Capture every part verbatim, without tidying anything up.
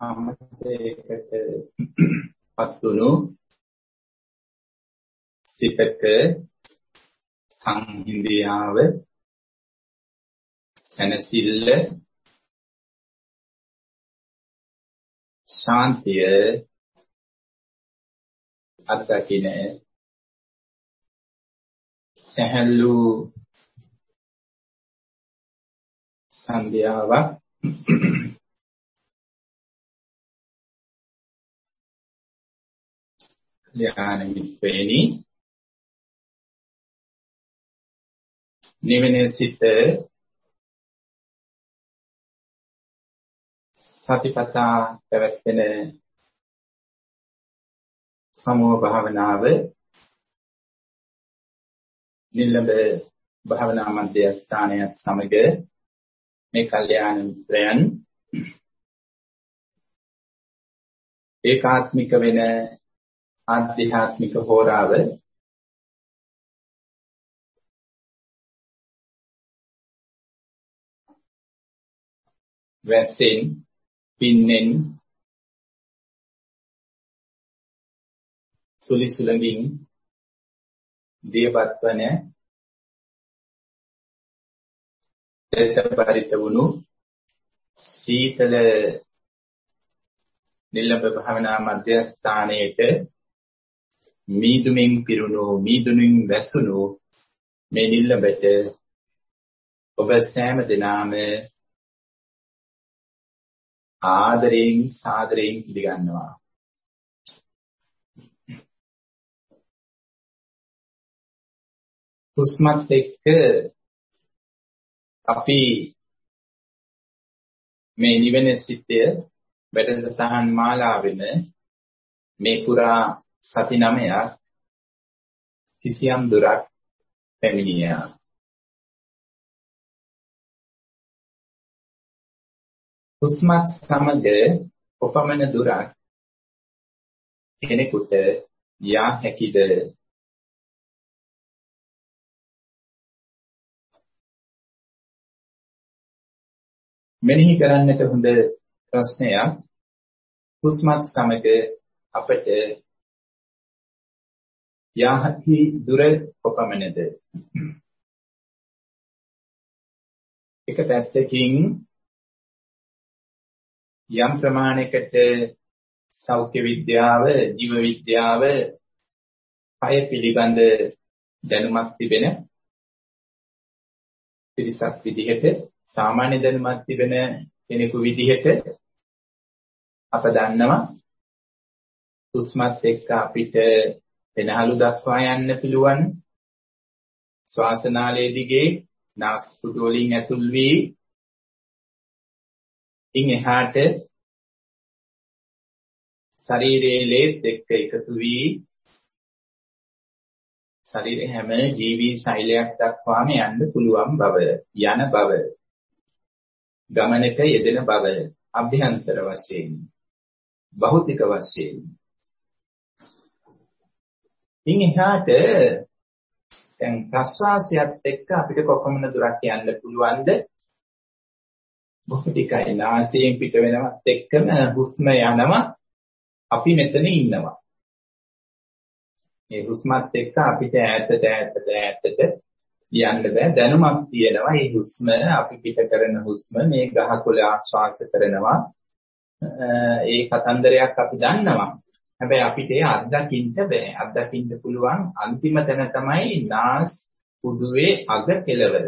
සමතේකට පත්තුණු සිතක සංහිඳියාව සැනසෙල්ල ශාන්තිය අත්දකින සහැල්ලු සංධ්‍යාවක් ඥානමිත්වේනි නිවෙන සිත සතිපතා පැවැත්වෙන සමෝ භාවනාව නිලඹ භාවනා මධ්‍යස්ථානයත් සමග මේ කල්යාණ මිත්‍රයන් ඒකාත්මික වෙන ආධ්‍යාත්මික හෝරාව වැසෙන් පින්නෙන් සුලි සුලඟින් දියපත්වන දෙතපරිත වුණු සීතල නිලඹ භාවනා මධ්‍යස්ථානයේට මීදුමින් පිරුණු මීදුමින් වැසුණු මේ නිලඹට ඔබ සෑම දිනම ආදරයෙන් සාදරයෙන් පිළිගන්නවා. හුස්මත් එක්ක අපි මේ නිවෙන සිතය වැඩසටහන් මාලාවෙම මේ පුරා සති නවයක් කිසියම් දුරක් පැමිණියා. හුස්මත් සමග කොපමණ දුරක් කෙනෙකුට යා හැකිද? මෙනෙහි කරන්නට හොඳ ප්‍රශ්නයක්. හුස්මත් සමග අපට යා හැකි දුර කොපමණද? එක පැත්තකින් යම් ප්‍රමාණයකට සෞඛ්‍ය විද්‍යාව, ජීව විද්‍යාව, කය පිළිබඳ දැනුමක් තිබෙන පිරිසක් විදිහට, සාමාන්‍ය දැනුමක් තිබෙන කෙනෙකු විදිහට අප දන්නවා හුස්මත් එක්ක අපිට පෙනහළු දක්වා යන්න පුළුවන්. ශ්වාසනාලයේ දිගේ නාස්පුඩු වලින් ඇතුල් වී ඉන් එහාට ශරීරයේ ලේත් එක්ක එකතු වී ශරීරයේ හැම ජීවී ශෛලයක් දක්වාම යන්න පුළුවන් බව, යන බව, ගමනක යෙදෙන බව, අභ්‍යන්තර වශයෙන්, භෞතික වශයෙන්. ඉන් එහාට දැන් ප්‍රශ්වාසයත් එක්ක අපිට කොපමණ දුරක් යන්න පුළුවන්ද? බොහෝ ටිකයි. නාසයෙන් පිට වෙනවත් එක්කම හුස්ම යනවා, අපි මෙතන ඉන්නවා. මේ හුස්මත් එක්ක අපිට ඈතට ඈතට ඈතට යන්න බෑ. දැනුමක් තියෙනවා. මේ හුස්ම අපි පිට කරන හුස්ම මේ ගහකොළ ආශ්වාස කරනවා. ඒ කතන්දරයක් අපි දන්නවා. හැබැයි අපිට ඒ අත්දකින්න බෑ. අත්දකින්න පුළුවන් අන්තිම තැන තමයි නාස් පුඩුවේ අග කෙළවර.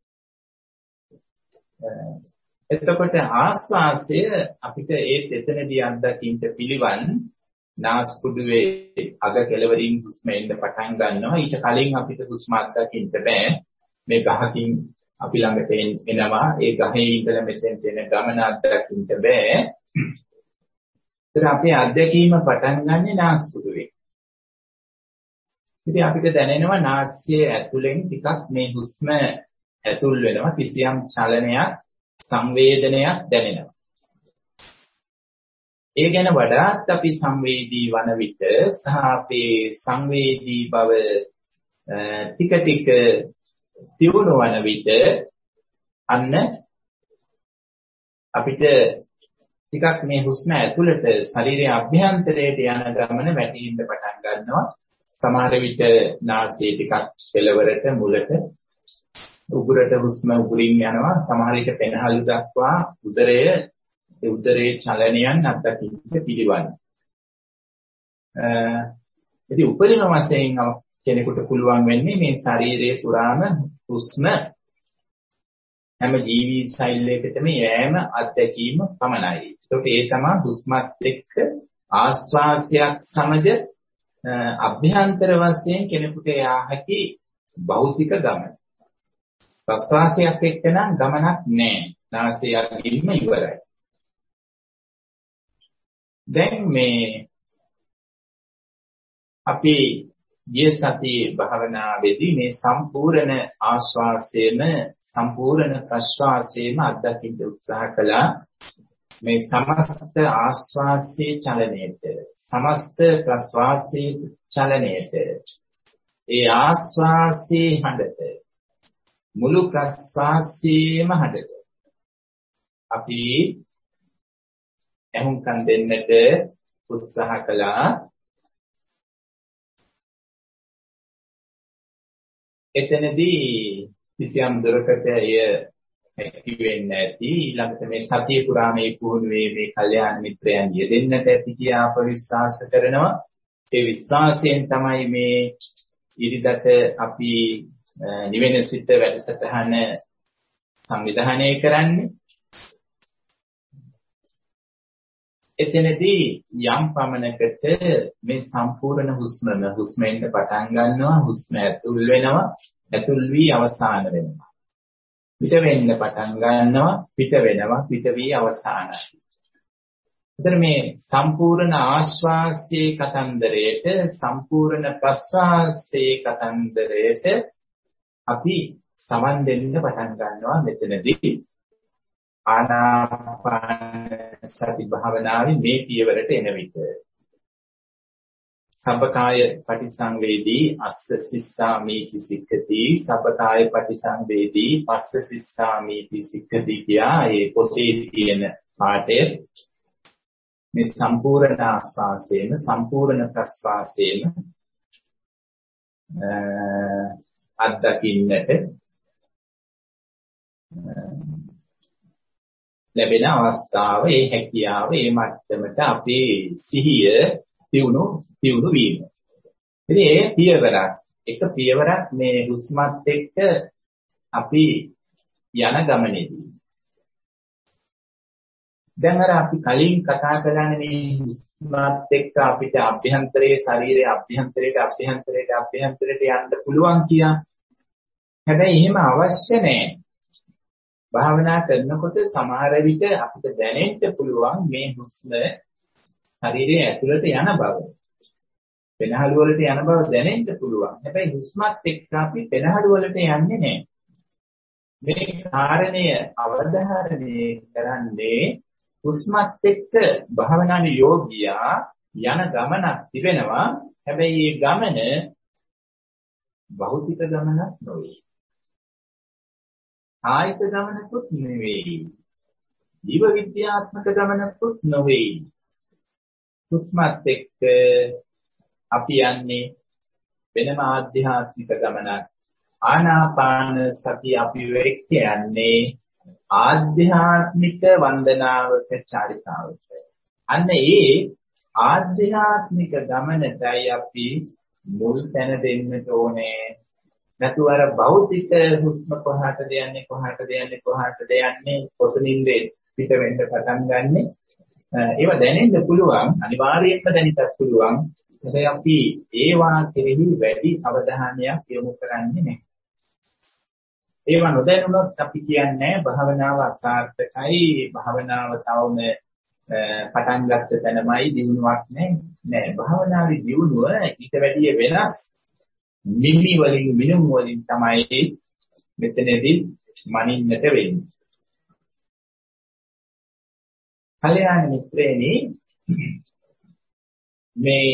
එතකොට ආශ්වාසය අපිට ඒත් එතනදී අත්දකින්න පිළිවන් නාස්පුඩුවේ අග කෙළවරින් හුස්ම එන්න පටන් ගන්නවා. ඊට කලින් අපිට හුස්ම අත්දකින්න බෑ. මේ ගහකින් අපි ළඟට එනවා. ඒ ගහේ ඉඳලා මෙතෙන්ට එන ගමන අත්දකින්න බෑ. ඒත් අපේ අත්දැකීම පටන් ගන්නෙ නාස්පුඩුවේ. ඉතින් අපිට දැනෙනවා නාස්‍යයේ ඇතුලෙන් ටිකක් මේ හුස්ම ඇතුල් වෙනවා. කිසියම් චලනයක්, සංවේදනයක් දැනෙනවා. ඒ ගැන වඩාත් අපි සංවේදී වන විට සහ අපේ සංවේදී බව ටික ටික දියුණු වන විට අන්න අපිට ටිකක් මේ හුස්ම ඇතුළට ශරීරයේ අභ්‍යන්තරයට යන ගමන වැටෙන්න පටන් ගන්නවා. සමහර විට නාසයේ ටිකක් කෙළවරට මුලට උගුරට හුස්ම උගුරින් යනවා. සමහර විට පෙනහළු දක්වා උදරය ඒ උදරයේ චලනයන් අත්දකින්න පිළිවන්න. ඉතින් උපරිම වශයෙන් කෙනෙකුට පුළුවන් වෙන්නේ මේ ශරීරයේ පුරාම හුස්ම හැම ජීවි ශෛලයකටම යෑම අත්දැකීම පමණයි. ඒකට ඒ තමයි හුස්මත් එක්ක ආස්වාසයක් සමග අභ්‍යන්තර වශයෙන් කෙනෙකුට යා හැකි භෞතික ගමන. ප්‍රස්වාසයක් එක්ක නම් ගමනක් නැහැ. නාසය අගින්ම ඉවරයි. දැන් මේ අපි ගිය සතියේ භාවනාවේදී මේ සම්පූර්ණ ආශ්වාසයේම සම්පූර්ණ ප්‍රශ්වාසයේම අත්දකින්න උත්සාහ කළා. මේ සමස්ත ආශ්වාසයේ චලනයේට සමස්ත ප්‍රශ්වාසයේ චලනයේට ඒ ආශ්වාසයේ හඬට මුළු ප්‍රශ්වාසයේම හඬට අපි එහුම්කන් දෙන්නට උත්සාහ කළා. එතනදී කිසියම් දුරකට එය හැකි වෙන්නේ නැති. ඊළඟට මේ සතිය පුරා මේ පුහුණුවේ මේ කල්යාණ මිත්‍රයන් යෙදෙන්නට ඇති කියා අප විශ්වාස කරනවා. ඒ විශ්වාසයෙන් තමයි මේ ඉරිදට අපි නිවෙන සිත වැඩසටහන සංවිධානය කරන්නේ. එතනදී යම් පමණකට මේ සම්පූර්ණ හුස්මම හුස්මෙන් පටන් ගන්නවා, හුස්ම ඇතුල් වෙනවා, ඇතුල් වී අවසාන වෙනවා. පිට වෙන්න පටන් ගන්නවා, පිට වෙනවා, පිට වී අවසානයි. එතන මේ සම්පූර්ණ ආශ්වාසයේ කතන්දරයට, සම්පූර්ණ ප්‍රශ්වාසයේ කතන්දරයට අපි සමන් දෙන්න පටන් ගන්නවා මෙතනදී. ආනාපාන සති භාවනාවේ මේ පියවරට එන විට සබ්බකාය පටිසංවේදී අස්ස සිස්සාමීති සික්ඛති සබ්බකාය පටිසංවේදී පස්ස සිස්සාමීති සික්ඛති කියා ඒ පොතේ තියෙන පාඩය මේ සම්පූර්ණ ආස්වාසයෙන් සම්පූර්ණ ප්‍රස්වාසයෙන් අත්දකින්නට ලැබෙන අවස්ථාව, ඒ හැකියාව, ඒ මට්ටමට අපේ සිහිය දියුණු දියුණු වීම. ඉතින් ඒ පියවරක් එක පියවරක් මේ හුස්මත් එක්ක අපි යන ගමනේදී. දැන් අර අපි කලින් කතා කරන්නේ මේ හුස්මත් එක්ක අපිට අභ්‍යන්තරයේ ශරීරයේ අභ්‍යන්තරයට අභ්‍යන්තරයට අභ්‍යන්තරයට යන්න පුළුවන් කියා. හැබැයි එහෙම අවශ්‍ය නැහැ. භාවනා කරනකොට සමහර විට අපිට දැනෙන්න පුළුවන් මේ හුස්ම ශරීරයේ ඇතුළට යන බව. පෙනහළු වලට යන බව දැනෙන්න පුළුවන්. හැබැයි හුස්මත් එක්ක අපි පෙනහළු වලට යන්නේ නැහැ. මේ කාරණය අවධාරණය කරන්නේ හුස්මත් එක්ක භාවනාවේ යෝගියා යන ගමනක් තිබෙනවා. හැබැයි මේ ගමන භෞතික ගමනක් නොවේ. ආයත ගමනකුත් නෙවෙයි. ජීව විද්‍යාත්මක ගමනකුත් නොවේ. හුස්මත් එක්ක අපි යන්නේ වෙනම ආධ්‍යාත්මික ගමනක්. ආනාපාන සතිය අපි වෙක්ක යන්නේ ආධ්‍යාත්මික වන්දනාවක චාරිකාවක. අන්න ඒ ආධ්‍යාත්මික ගමනටයි අපි මුල් තැන දෙන්න ඕනේ. නැතුව අර භෞතික හුස්ම කොහාටද යන්නේ කොහාටද යන්නේ කොහාටද යන්නේ කොතනින්ද පිට වෙන්න පටන් ගන්නෙ ඒව දැනෙන්න පුළුවන් අනිවාර්යයෙන්ම දැනිටත් පුළුවන්. හැබැයි අපි ඒවා කෙරෙහි වැඩි අවධානයක් යොමු කරන්නේ නැහැ. ඒවා නොදැනුනොත් අපි කියන්නේ භාවනාව අසාර්ථකයි, භාවනාව තවම පටන් ගත්ත තැනමයි දිනුවක් නැහැ. නෑ, භාවනාවේ දිනුව ඊට වැඩිය වෙනස්. මිමි වලින් මිනුම් වලින් තමයි මෙතනදී මනින්නට වෙන්නේ. කල්‍යාණ මිත්‍රේනි, මේ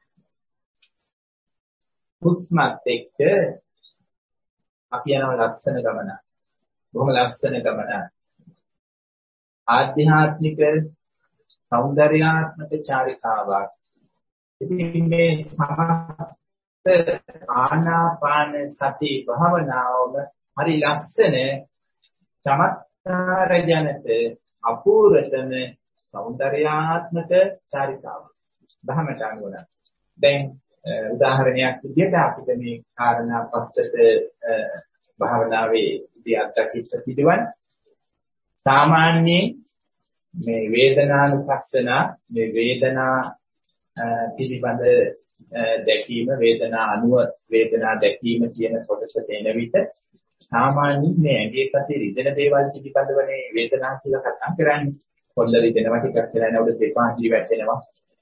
හුස්මත් එක්ක අපි යන ලක්ෂණ ගමන, බොහොම ලක්ෂණ ගමන, ආධ්‍යාත්මික සෞන්දර්යාත්මක චාරිකාවක්. ඉතින් මේ සමස්ත ආනාපාන සති භාවනාවම හරි ලක්ෂණ චමත්කාර ජනක අපූර්වතම සෞන්දර්යාත්මක චාරිකාවක්. ධර්මයට අනුව දැන් උදාහරණයක් විදිහට අපිට මේ කාරණා පස්සට භාවනාවේ ඉදී අත්දැකීම් පිළිවන් සාමාන්‍යයෙන් මේ වේදනානුපස්සන මේ වේදනා පිළිබඳ දැකීම වේදනා අනුව වේදනා දැකීම කියන කොටසට එන විට සාමාන්‍යයෙන් මේ ඇඟේ පැත්තේ රිදෙන දේවල් පිළිබඳවනේ වේදනා කියලා කතා කරන්නේ. කොල්ල රිදෙනවා ටිකක් කියලා නේද දෙපා කිලි වැටෙනවා.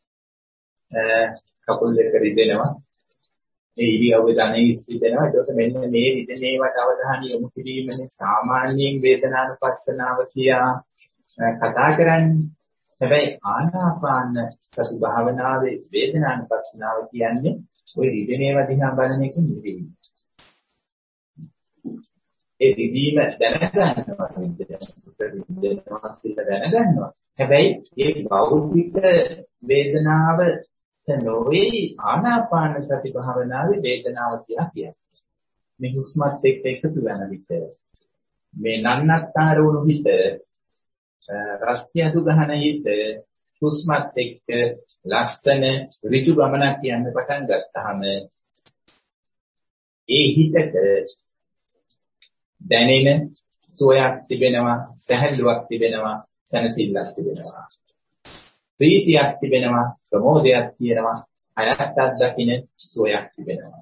කකුල් දෙක රිදෙනවා. මේ ඉරියව්වේ ධනෙ ඉස්සිදෙනවා. ඒකට මෙන්න මේ රිදෙනේවට අවධානය යොමු කිරීමනේ සාමාන්‍යයෙන් වේදනානුපස්සනාව කියා කතා කරන්නේ. හැබැයි ආනාපාන සති භාවනාවේ වේදනානුපස්සනාව කියන්නේ ওই රිදෙනේව දිහා බලන එක නෙවෙයි. ඒ රිදීම දැනගන්නවා රිදෙනවා කියලා දැනගන්නවා. හැබැයි ඒ භෞතික වේදනාව නොවේ ආනාපාන සති භාවනාවේ වේදනාව කියලා කියන්නේ. මේ හුස්මත් එක්ක එකතු වෙන විට මේ නන්නත්තර වුණු හිත රස්තිය අදු ගහන හිත හුස්මත් එක්ක ලස්සන ඍජු ගමනක් යන්න පටන් ගත්තාම ඒ හිතට දැනෙන සෝයක් තිබෙනවා, සැහැල්ලුවක් තිබෙනවා, සැනසෙල්ලක් තිබෙනවා. ප්‍රීතියක් තිබෙනවා, ප්‍රමෝදයක් තියෙනවා, අයත් අත්දකින්න සෝයක් තිබෙනවා.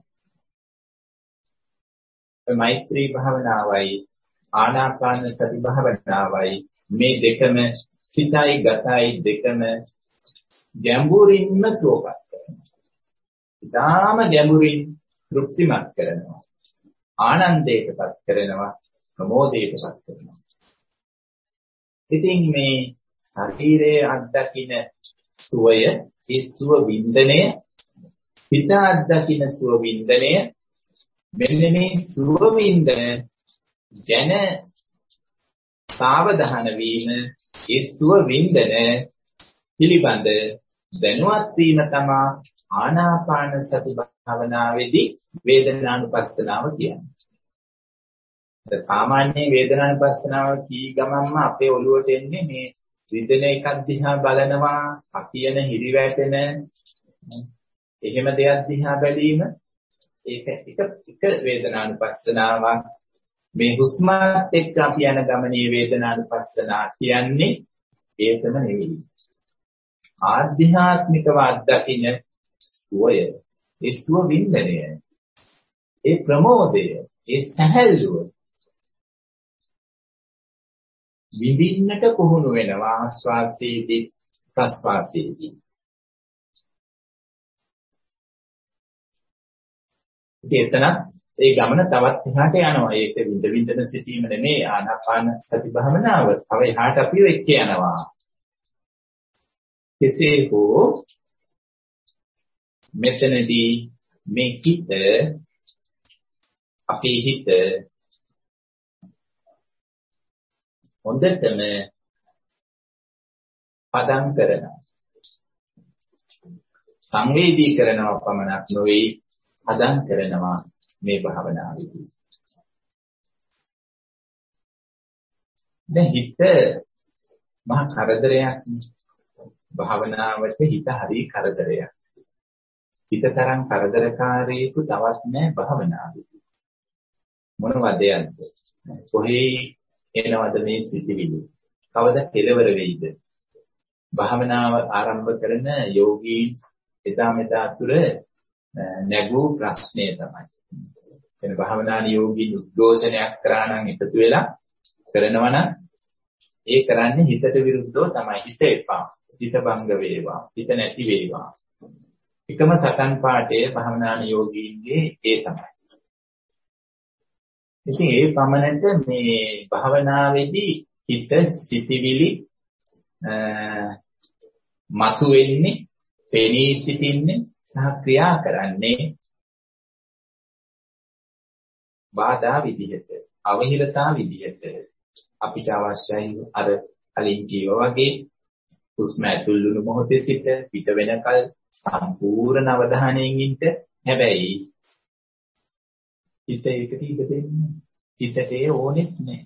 මෛත්‍රී භාවනාවයි ආනාපාන සති භාවනාවයි මේ දෙකම සිතයි ගතයි දෙකම ගැඹුරින්ම සෝපත් කරනවා. ඊටාම ගැඹුරින් තෘප්තිමත් කරනවා. ආනන්දයටපත් කරනවා, ප්‍රමෝදයටපත් කරනවා. ඉතින් මේ ශරීරයේ අත්දකින්න සුවය, ඒ සුව වින්දනය, හිත අත්දකින්න සුව වින්දනය, මෙන්න මේ සුව වින්දන ගැන සාවධාන වීම, ඒ සුව වින්දන පිළිබඳ දැනුවත් වීම තමයි ආනාපාන සති භාවනාවේදී වේදනානුපස්සනාව කියන්නේ. සාමාන්‍ය වේදනානුපස්සනාව කී ගමන්ම අපේ ඔළුවට එන්නේ මේ රිදෙන එකක් දිහා බලනවා, අකියන හිරිවැටෙන එහෙම දෙයක් දිහා බැලීම ඒක එක එක වේදනානුපස්සනාවක්. මේ හුස්මත් එක්ක අපි යන ගමනේ වේදනානුපස්සනා කියන්නේ ඒකම නෙවෙයි. ආධ්‍යාත්මිකව අත්දකින්න සුවය, ඒ සුව වින්දනය, ඒ ප්‍රමෝදය, ඒ සැහැල්ලුව විඳින්නට පුහුණු වෙනවා ආස්වාදයේදී ප්‍රස්වාසයේදී. ඒතන ඒ ගමන තවත් එහාට යනවා. ඒක විඳ විඳන සිටීම නෙමෙයි ආනාපාන සති භාවනාව. තව එහාට අපි එක්ක යනවා. කෙසේ හෝ මෙතනදී මේ හිත අපේ හිත හොඳටම පදම් කරනවා. සංවේදී කරනවා පමණක් නොවේ පදම් කරනවා මේ භාවනාවේදී. දැන් හිත මහ කරදරයක් භාවනාවට හිත හරි කරදරයක්. හිත තරම් කරදරකාරීකු තවත් නැහැ භාවනාවේදී. මොනවද යන්නේ? කොහේ එනවද මේ සිතිවිලි? කවද කෙලවර වෙයිද? භාවනාව ආරම්භ කරන යෝගී එදා මෙදා තුර නැගූ ප්‍රශ්නය තමයි. එන භාවනාන යෝගී උද්ඝෝෂණයක් කරා නම් එකතු වෙලා කරනවා නම් ඒ කරන්නේ හිතට විරුද්ධව තමයි. හිත එපා. හිත භංග වේවා. හිත නැති වේවා. එකම සතන් පාඨයේ භාවනාන යෝගීන්ගේ ඒ තමයි. ඉතින් ඒ පමණට මේ භාවනාවේදී හිත සිතිවිලි මතු වෙන්නේ, පෙනී සිටින්නේ සහ ක්‍රියා කරන්නේ බාධා විදිහට, අවහිරතා විදිහට. අපිට අවශ්‍යයි අර කලින් කියවා වගේ හුස්ම ඇතුල් වුණු මොහොතේ සිට පිට වෙනකල් සම්පූර්ණ අවධානයෙන් ඉන්න. හැබැයි හිත ඒකට ඉඩ දෙන්නේ. හිතට ඒ ඕනෙත් නැහැ.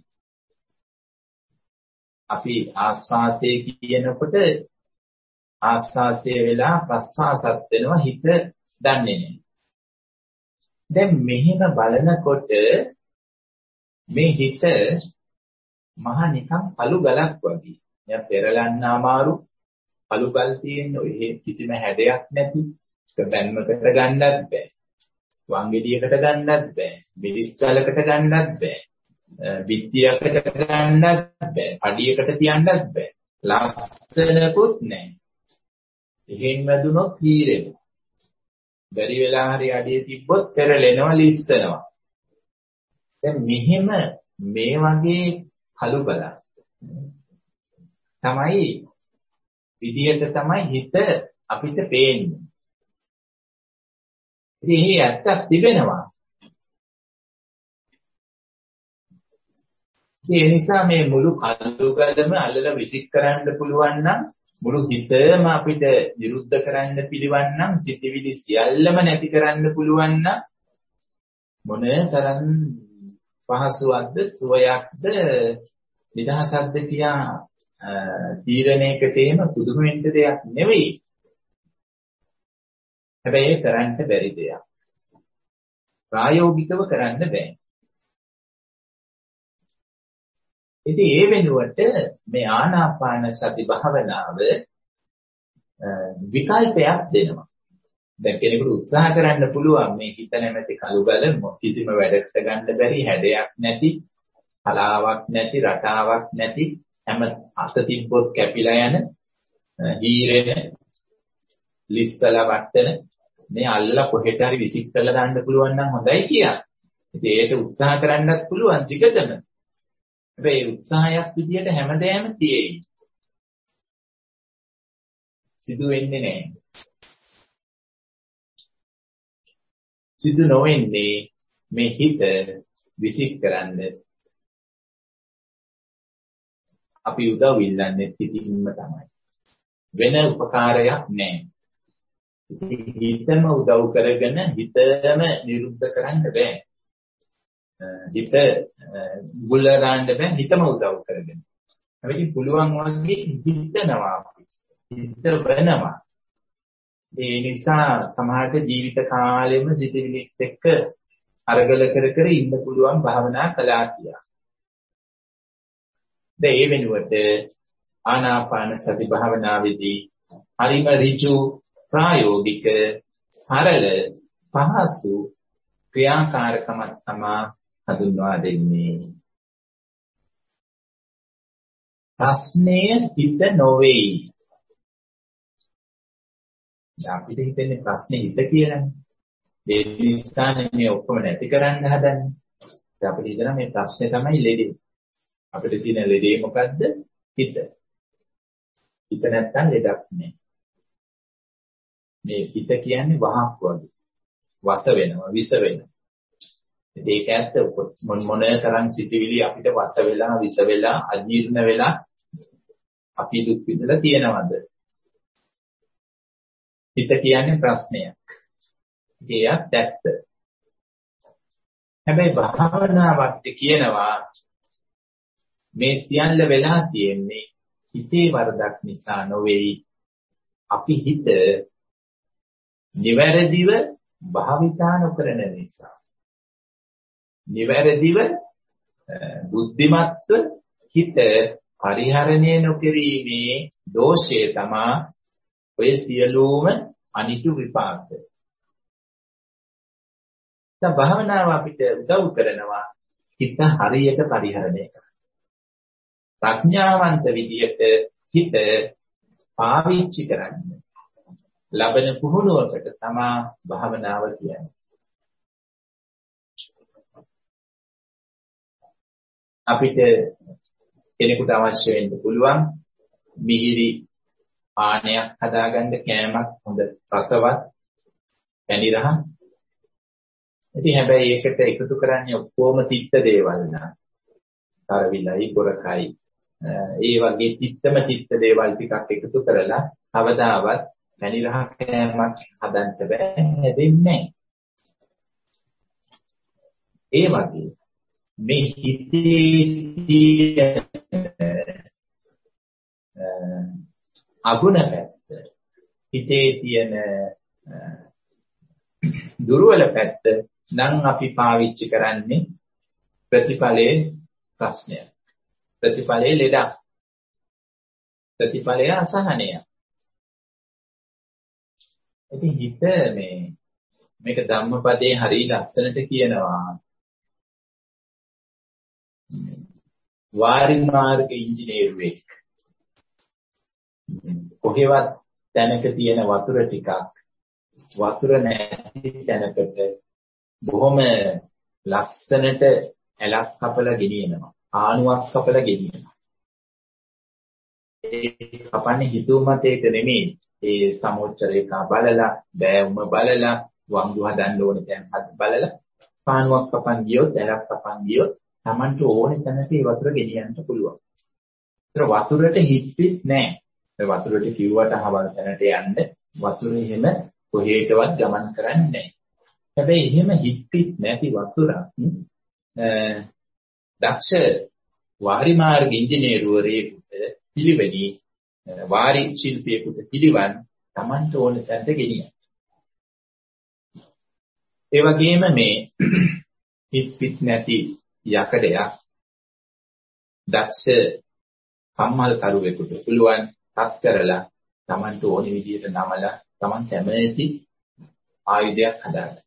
අපි ආස්වාදයේ කියනකොට ආස්වාදයේ වෙලා ප්‍රස්වාසත් වෙනවා හිත දන්නේ නැහැ. දැන් මෙහෙම බලනකොට මේ හිත මහ නිකන් පළු ගලක් වගේ. දැන් පෙරලන්න අමාරු පළු ගල් තියෙන ඔය කිසිම හැඩයක් නැති එක බැන්මකට ගන්නත් බෑ. වංගෙඩියකට ගන්නත් බෑ. මිරිස් ගලකට ගන්නත් බෑ. බිත්තියකට ගන්නත් බෑ. අඩියකට තියන්නත් බෑ. ලස්සනකුත් නැහැ. එහෙන් වැදුනොත් හීරෙනවා. බැරි වෙලා හරි අඩිය තිබ්බොත් පෙරලෙනවා ලිස්සනවා. දැන් මෙහෙම මේ වගේ කළු බලක් තමයි විදියට තමයි හිත අපිට පේන්නේ. ඉතින් මේ ඇත්තක් තිබෙනවා. ඒ නිසා මේ මුළු කළු ගලම අල්ලලා විසික් කරන්න පුළුවන් නම් මුළු හිතම අපිට විරුද්ධ කරන්න පිළිවන් නම් සිතිවිලි සියල්ලම නැති කරන්න පුළුවන් නම් මොන තරම් පහසුවක්ද සුවයක්ද නිදහසක්ද කියා තීරණයක තේම පුදුම වෙන්න දෙයක් නෙවෙයි. හැබැයි ඒ කරන්න බැරි දෙයක්. ප්‍රායෝගිකව කරන්න බෑ. ඉතින් ඒ වෙනුවට මේ ආනාපාන සති භාවනාව විකල්පයක් දෙනවා. දැන් කෙනෙකුට උත්සාහ කරන්න පුළුවන් මේ හිත නැමැති කළුගල කිසිම වැඩකට ගන්න බැරි හැඩයක් නැති, කලාවක් නැති, රටාවක් නැති හැම අත තිබ්බොත් කැපිලා යන හීරෙන ලිස්සලා වට්ටන මේ අල්ලලා කොහෙට හරි විසික් කරලා දාන්න පුළුවන් නම් හොඳයි කියලා. ඉතින් ඒක උත්සාහ කරන්නත් පුළුවන් දිගටම. හැබැයි උත්සාහයක් විදියට හැමදේම තියෙයි. සිදු වෙන්නේ නැහැ. සිදු නොවෙන්නේ මේ හිත විසික් කරන්නේ. අපි උදව් ඉල්ලන්නේ පිටින්ම තමයි. වෙන උපකාරයක් නැහැ. හිතම උදව් කරගෙන හිතම නිරුද්ධ කරන්න බෑ. හිත ගුල ගන්න බෑ හිතම උදව් කරගෙන. හැබැයි පුළුවන් වගේ හිතනවා අපි. හිත වෙනවා. ඒ නිසා සමහරට ජීවිත කාලෙම සිතිවිලිත් එක්ක අරගල කර කර ඉන්න පුළුවන් භාවනා කළා කියලා. දැන් ඒ වෙනුවට ආනාපාන සති භාවනාවේදී හරිම ඍජු ප්‍රායෝගික සරල පහසු ක්‍රියාකාරකමක් තමයි හඳුන්වා දෙන්නේ. ප්‍රශ්නය හිත නොවේයි. අපිට හිතෙන්නේ ප්‍රශ්නේ හිත කියලානේ. ඒ නිසා මේ ඔක්කොම නැති කරන්න හදන්නේ. ඒ අපිට හිතන මේ ප්‍රශ්නේ තමයි ලෙඩේ. අපිට තියෙන ලෙඩේ මොකද්ද? හිත. හිත නැත්තම් ලෙඩක් නෑ. මේ හිත කියන්නේ වහක් වගේ. වස වෙනවා, විස වෙනවා. ඒක ඇත්ත මොන මොන තරම් සිතිවිලි අපිට වස වෙලා, විස වෙලා, අජීර්ණ වෙලා අපි දුක් විඳලා තියෙනවද? හිත කියන්නේ ප්‍රශ්නයක්. ඒකත් ඇත්ත. හැබැයි භාවනාවත් කියනවා මේ සියල්ල වෙලා තියෙන්නේ හිතේ වරදක් නිසා නොවේයි. අපි හිත නිවැරදිව භාවිතා නොකරන නිසා. නිවැරදිව බුද්ධිමත්ව හිත පරිහරණය නොකිරීමේ දෝෂය තමයි ඔය සියලුම අනිතු විපාක. දැන් භාවනාව අපිට උදව් කරනවා හිත හරියට පරිහරණය කරන්න. ප්‍රඥාවන්ත විදියට හිත පාවිච්චි කරන්න. ලබන පුහුණුවකට තමයි භාවනාව කියන්නේ. අපිට කෙනෙකුට අවශ්‍ය වෙන්න පුළුවන් මිහිරි පානයක් හදාගන්න කෑමක් හොඳ රසවත් පැණි රහ. ඉතින් හැබැයි ඒකට එකතු කරන්නේ ඔක්කොම තිත්ත දේවල් නා. කරවිලයි, ගොරකයි, ඒ වගේ චිත්තම චිත්ත දේවල් ටිකක් එකතු කරලා කවදාවත් පැණි රහ කෑමක් හදන්න බෑ හැදෙන්නේ ඒ වගේ මේ හිතේ අගුණ පැත්ත හිතේ තියෙන දුර්වල පැත්ත නම් අපි පාවිච්චි කරන්නේ ප්‍රතිඵලයේ ප්‍රශ්නය ප්‍රතිඵලයේ ලෙඩක් ප්‍රතිඵලයේ අසහනය ඉතින් හිත මේ මේක ධම්මපදයේ හරිය ලස්සනට කියනවා වාරි මාර්ග ඉංජිනේරුවෙක් කොහෙවත් තැනක තියෙන වතුර ටිකක් වතුර නැති තැනකට බොහොම ලස්සනට ඇලක් කපලා ගෙනියනවා ආණුවක් කපලා ගෙනියනවා ඒ කපන්නේ හිතුවමතේක නෙමෙයි ඒ සමෝච්චරේකා බලලා බෑවුම බලලා වංගු හදන්න ඕන තැන් බලලා පාණුවක් කපන් ගියොත් ඇලක් කපන් ගියොත් Tamanට ඕනේ තැනට ඒ වතුර ගෙනියන්න පුළුවන්. ඒතර වතුරට හිට්පිට නැහැ. ඒ වතුරට කිව්වට හවල් තැනට යන්න වතුර එහෙම කොහේටවත් ගමන් කරන්නේ නැහැ. හැබැයි එහෙම හිට්පිට නැති වතුරක් දක්ෂ වාරි මාර්ග ඉංජිනේරුවරයෙකුට පිළිවෙලි වාරි ශිල්පියෙකුට පිළිවන් Tamanට ඕනේ තැනට ගෙනියන්න. ඒ වගේම මේ හිට්පිට නැති යකඩයක් දක්ෂ කම්මල් කරුවෙකුට පුළුවන් තත් කරලා Tamanට ඕනේ විදිහට නමලා Taman කැමති ආයුධයක් හදාගන්න.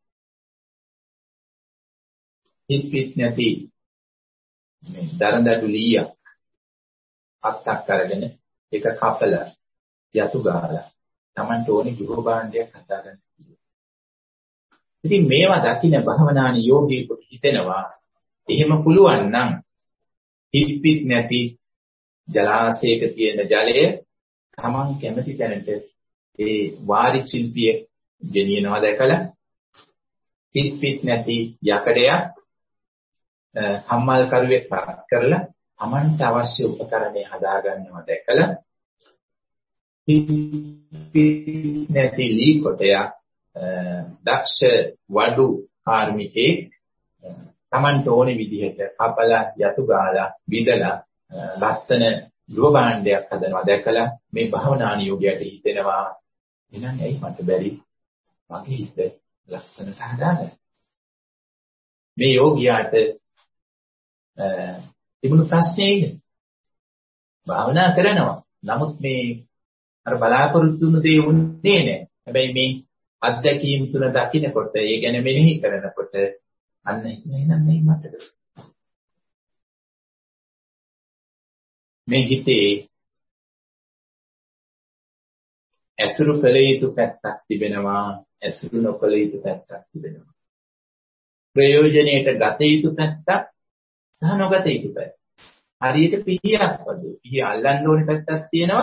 හිට්පිට නැති මේ දරදඬු ලීයක් අත්තක් අරගෙන ඒක කපලා යතු ගාලා Tamanට ඕනේ ගෘහ භාණ්ඩයක් හදාගන්න. ඉතින් මේවා දකින්න භවනානි යෝගීෙකුට හිතෙනවා එහෙම පුළුවන් නම් හිට්පිට නැති ජලාශයක තියෙන ජලය Taman කැමති තැනට ඒ වාරි ශිල්පියෙක් ගෙනියනවා දැකලා හිට්පිට නැති යකඩයක් කම්මල් කරුවෙක් පාත් කරලා Tamanට අවශ්‍ය උපකරණේ හදාගන්නවා දැකලා හිට්පිට නැති ලී කොටයක් දක්ෂ වඩු කාර්මිකයෙක් Tamanට ඕනේ විදිහට කපලා යතු ගාලා බිදලා ලස්සන ගෘහ භාණ්ඩයක් හදනවා දැකලා මේ භවනානි යෝගයට හිතෙනවා එහෙනම් ඇයි මට බැරි මගේ හිත ලස්සනට හදාගන්න මේ යෝගියාට තිබුණු ප්‍රශ්නේ ඉන්නේ භාවනා කරනවා නමුත් මේ අර බලාපොරොත්තු වුණු දේ වුණේ නැහැ හැබැයි මේ අත්දැකීම් තුන දකින්නකොට ඒ ගැන මෙනෙහි කරනකොට අන්න එහෙනම් මේ මට මේ හිතේ ඇසුරු කළ යුතු පැත්තක් තිබෙනවා ඇසුරු නොකළ යුතු පැත්තක් තිබෙනවා ප්‍රයෝජනයට ගත යුතු පැත්තක් සහ නොගත යුතු පැත්තක් හරියට පිහියක් වගේ පිහිය අල්ලන්න ඕනේ පැත්තක් තියෙනවා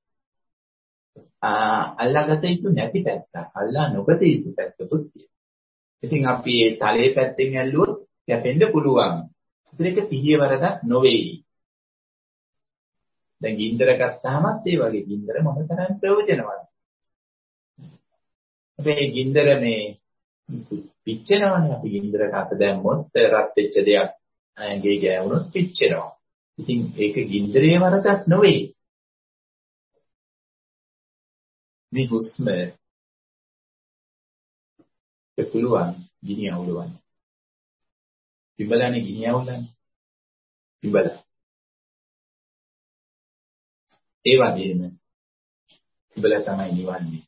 අල්ලාගත යුතු නැති පැත්තක් අල්ලා නොගත යුතු පැත්තකුත් තියෙනවා ඉතින් අපි මේ තලයේ පැත්තෙන් ඇල්ලුවොත් කැපෙන්න පුළුවන් ඒක පිහිය වරදක් නොවේයි දැන් ගින්දර ගත්තාමත් ඒ වගේ ගින්දර මොන තරම් ප්‍රයෝජනවත්. අපේ ගින්දර මේ පිච්චෙනවනේ අපි ගින්දරට අත දැම්මොත් රත් වෙච්ච දෙයක් ඇඟේ ගෑවුනොත් පිච්චෙනවා. ඉතින් ඒක ගින්දරේ වරදක් නෙවෙයි. මේ හුස්ම ඒ පුළුවන් ගිනි අවුලවන්න. පිඹලන්නේ ගිනි අවුලන්නේ. පිඹල ඒ වගේම තිබල තමයි නිවන්නේ.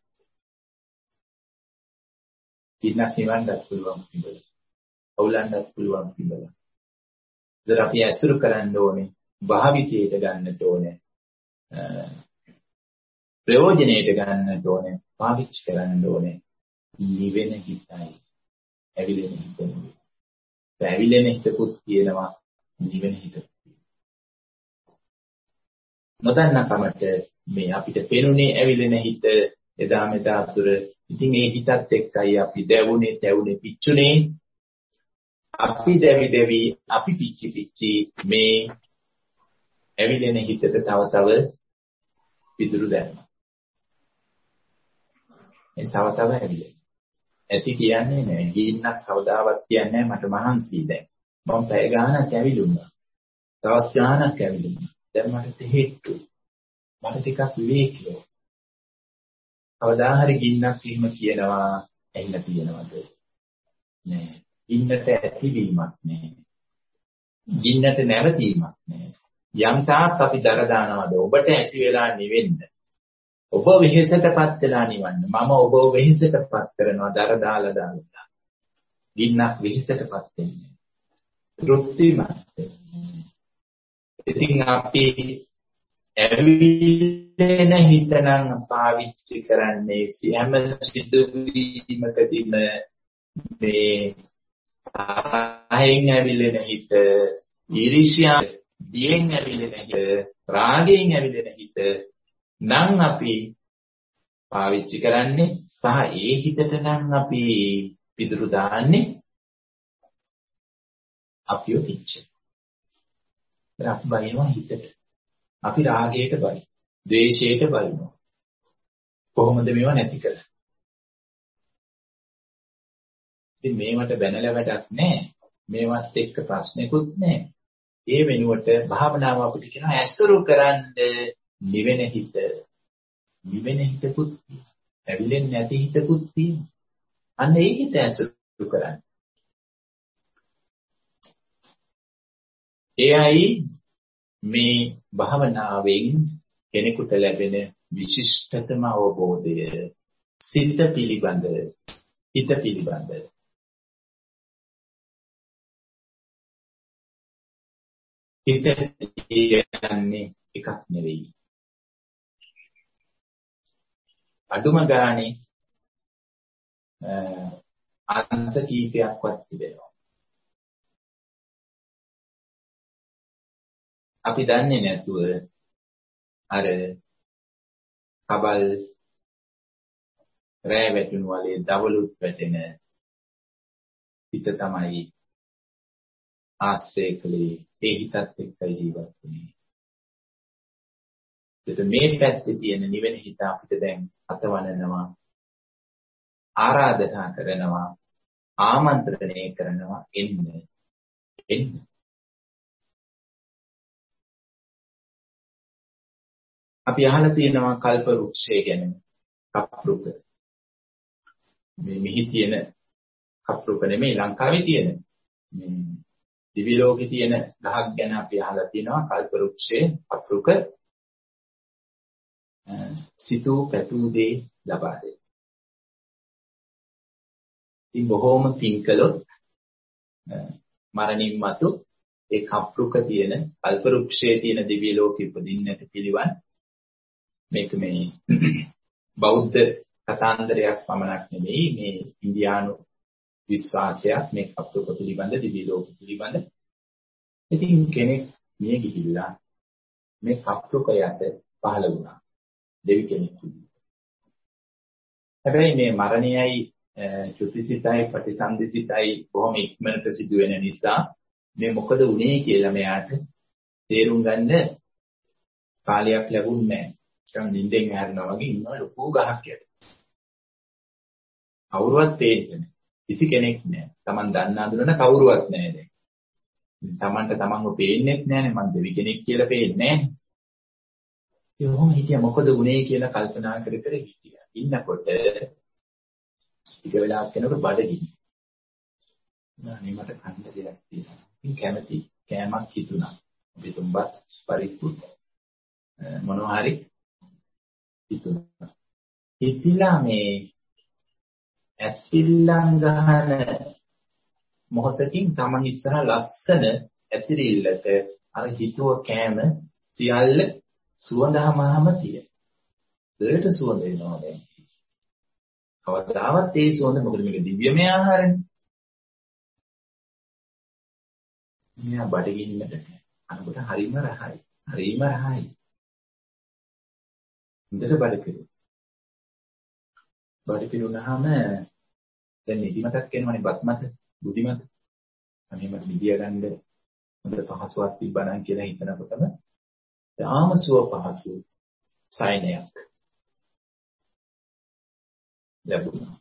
ඉන්නක් නිවන්නත් පුළුවන් තිබල. අවුලන්නත් පුළුවන් තිබල. ඉතින් අපි ඇසුරු කරන්න ඕනේ, භාවිතයට ගන්නට ඕනේ. ප්‍රයෝජනෙට ගන්නට ඕනේ, පාවිච්චි කරන්න ඕනේ. නිවෙන හිතයි. ඇවිලෙන හිත නෙවෙයි. ඇවිලෙන හිතකුත් කියනවා නිවෙන හිත. නොදන්නා කමට මේ අපිට පෙනුනේ ඇවිලෙන හිත එදා මෙදා අතුර ඉතින් ඒ හිතත් එක්කයි අපි දැවුනේ තැවුනේ පිච්චුනේ අපි දැවි දැවි අපි පිච්චි පිච්චි මේ ඇවිලෙන හිතට තව තව පිදුරු දැම්මා. ඒ තව තව ඇවිලෙන. ඇති කියන්නේ නෑ. ගින්නක් කවදාවත් කියන්නේ මට මහන්සි දැන්. මම පැය ගානක් ඇවිලුණා. දවස් ගානක් ඇවිලුණා. දැන් මට තෙහෙට්ටු. මට ටිකක් විවේකීව. කවදා හරි ගින්නක් එහෙම කියනවා ඇහිලා තියෙනවද? නෑ. ගින්නට ඇතිවීමක් නෑ. ගින්නට නැවතීමක් නෑ. යම් තාක් අපි දර දානවද ඔබට ඇති වෙලා නිවෙන්න. ඔබ වෙහෙසටපත් වෙලා නිවන්න. මම ඔබ වෙහෙසටපත් කරනවා දර දාලා දාලා. ගින්නක් වෙහෙසටපත් වෙන්නේ. තෘප්තිමත්. ඉතින් අපි ඇවිලෙන හිතනම් පාවිච්චි කරන්නේ සියම සිදුවීමකදීම මේ ආයෙන් ඇවිලෙන හිත, ඊර්ෂ්‍යා දියෙන් ඇවිලෙන හිත, රාගයෙන් ඇවිලෙන හිත නම් අපි පාවිච්චි කරන්නේ සහ ඒ හිතට නම් අපි පිදුරු දාන්නේ අපිව පිච්ච. අපි බයිනවා හිතට. අපි රාගයට බයි, ද්වේෂයට බයිනවා. කොහොමද මේවා නැති කරන්නේ? ඉතින් මේවට බැනලා වැඩක් නැහැ. මේවත් එක්ක ප්‍රශ්නකුත් නැහැ. ඒ වෙනුවට භාවනාව අපිට කියනවා ඇසුරු කරන්න නිවෙන හිත. නිවෙන හිතකුත් ඇවිලෙන්නේ නැති හිතකුත් තියෙනවා. අන්න ඒ හිත ඇසුරු කරන්න. එයයි මේ භාවනාවෙන් කෙනෙකුට ලැබෙන විශිෂ්ටතම අවබෝධය. සිත පිළිබඳ, හිත පිළිබඳ. හිත කියන්නේ එකක් නෙවෙයි. අඩුම ගානේ අංශ කීපයක්වත් තිබෙනවා. අපි දන්නේ නැතුව අර කබල් රෑ වැටුණු වලේ දවලුත් වැටෙන හිත තමයි ආශ්‍රය කළේ. ඒ හිතත් එක්ක ජීවත් වෙන්නේ. ඒත් මේ පැත්තේ තියෙන නිවෙන හිත අපිට දැන් අතවනනවා, ආරාධනා කරනවා, ආමන්ත්‍රණය කරනවා එන්න එන්න. අපි අහලා තියෙනවා කල්ප වෘක්ෂය ගැන. කප්රුක. මේ මෙහි තියෙන කප්රුක නෙමෙයි ලංකාවේ තියෙන. මේ දිවි ලෝකේ තියෙන ගහක් ගැන අපි අහලා තියෙනවා කල්ප වෘක්ෂයේ කප්රුක. සිතූ පැතූ දේ ලබා දෙයි. ඉතින් බොහෝම පින් කළොත් මරණින් මතු ඒ කප්රුක තියෙන කල්ප වෘක්ෂයේ තියෙන දිවි ලෝකෙ උපදින්නට පිළිවන්. මේක මේ බෞද්ධ කතාන්දරයක් පමණක් නෙවෙයි මේ ඉන්දියානු විශ්වාසයක් මේ කප්රුක පිළිබඳ දිවි ලෝක පිළිබඳ. ඉතින් කෙනෙක් මිය ගිහිල්ලා මේ කප්රුක යට පහළ වුණා. දෙවි කෙනෙක්. හැබැයි මේ මරණයයි චුතිසිතයි ප්‍රතිසන්දිසිතයි බොහොම ඉක්මනට සිදුවෙන නිසා මේ මොකද වුනේ කියලා මෙයාට තේරුම් ගන්න කාලයක් ලැබුණේ නැහැ. නිකන් නිින්දෙන් ඇහැරෙනවා වගේ ඉන්න ලොකු ගහක් යට. කවුරුවත් පේන්නේ නැහැ. කිසි කෙනෙක් නැහැ. Taman දන්න අඳුරන කවුරුවත් නැහැ දැන්. Tamanට Tamanව පේන්නේත් නැහැනේ. මං දෙවි කෙනෙක් කියලා පේන්නේ නැහැනේ. ඒ වොහොම හිටියා මොකද වුනේ කියලා කල්පනා කර කර හිටියා. ඉන්නකොට ටික වෙලාවක් යනකොට බඩගිනි. නානේ මට කන්න දෙයක් තියෙනවා. ඉතින් කැමති කෑමක් හිතුණා. අපි තුඹත් පරිප්පු මොනවා හරි හිතුණා. හිතිලා මේ ඇස්පිල්ලම් ගහන මොහොතකින් තමන් ඉස්සරහ ලස්සන ඇතිරිල්ලක අර හිතුව කෑම සියල්ල සුවඳමහම තියෙන. ඒකට සුවඳ එනවා දැන්. කවදාවත් ඒ සුවඳ මොකද මේක දිව්‍යමය ආහාරනේ. මෙයා බඩගින්නට අනකොට හරිම රහයි. හරිම රහයි. හොඳට බඩ පිරුණා. බඩ පිරුණාම දැන් නිදිමතක් එනවනේ බත් මත, බුදි මත. අනේ මට නිදිය ගන්න හොඳ පහසුවක් තිබ්බනම් කියලා හිතනකොටම ආමසුව පහසු සයනයක් ලැබුණා.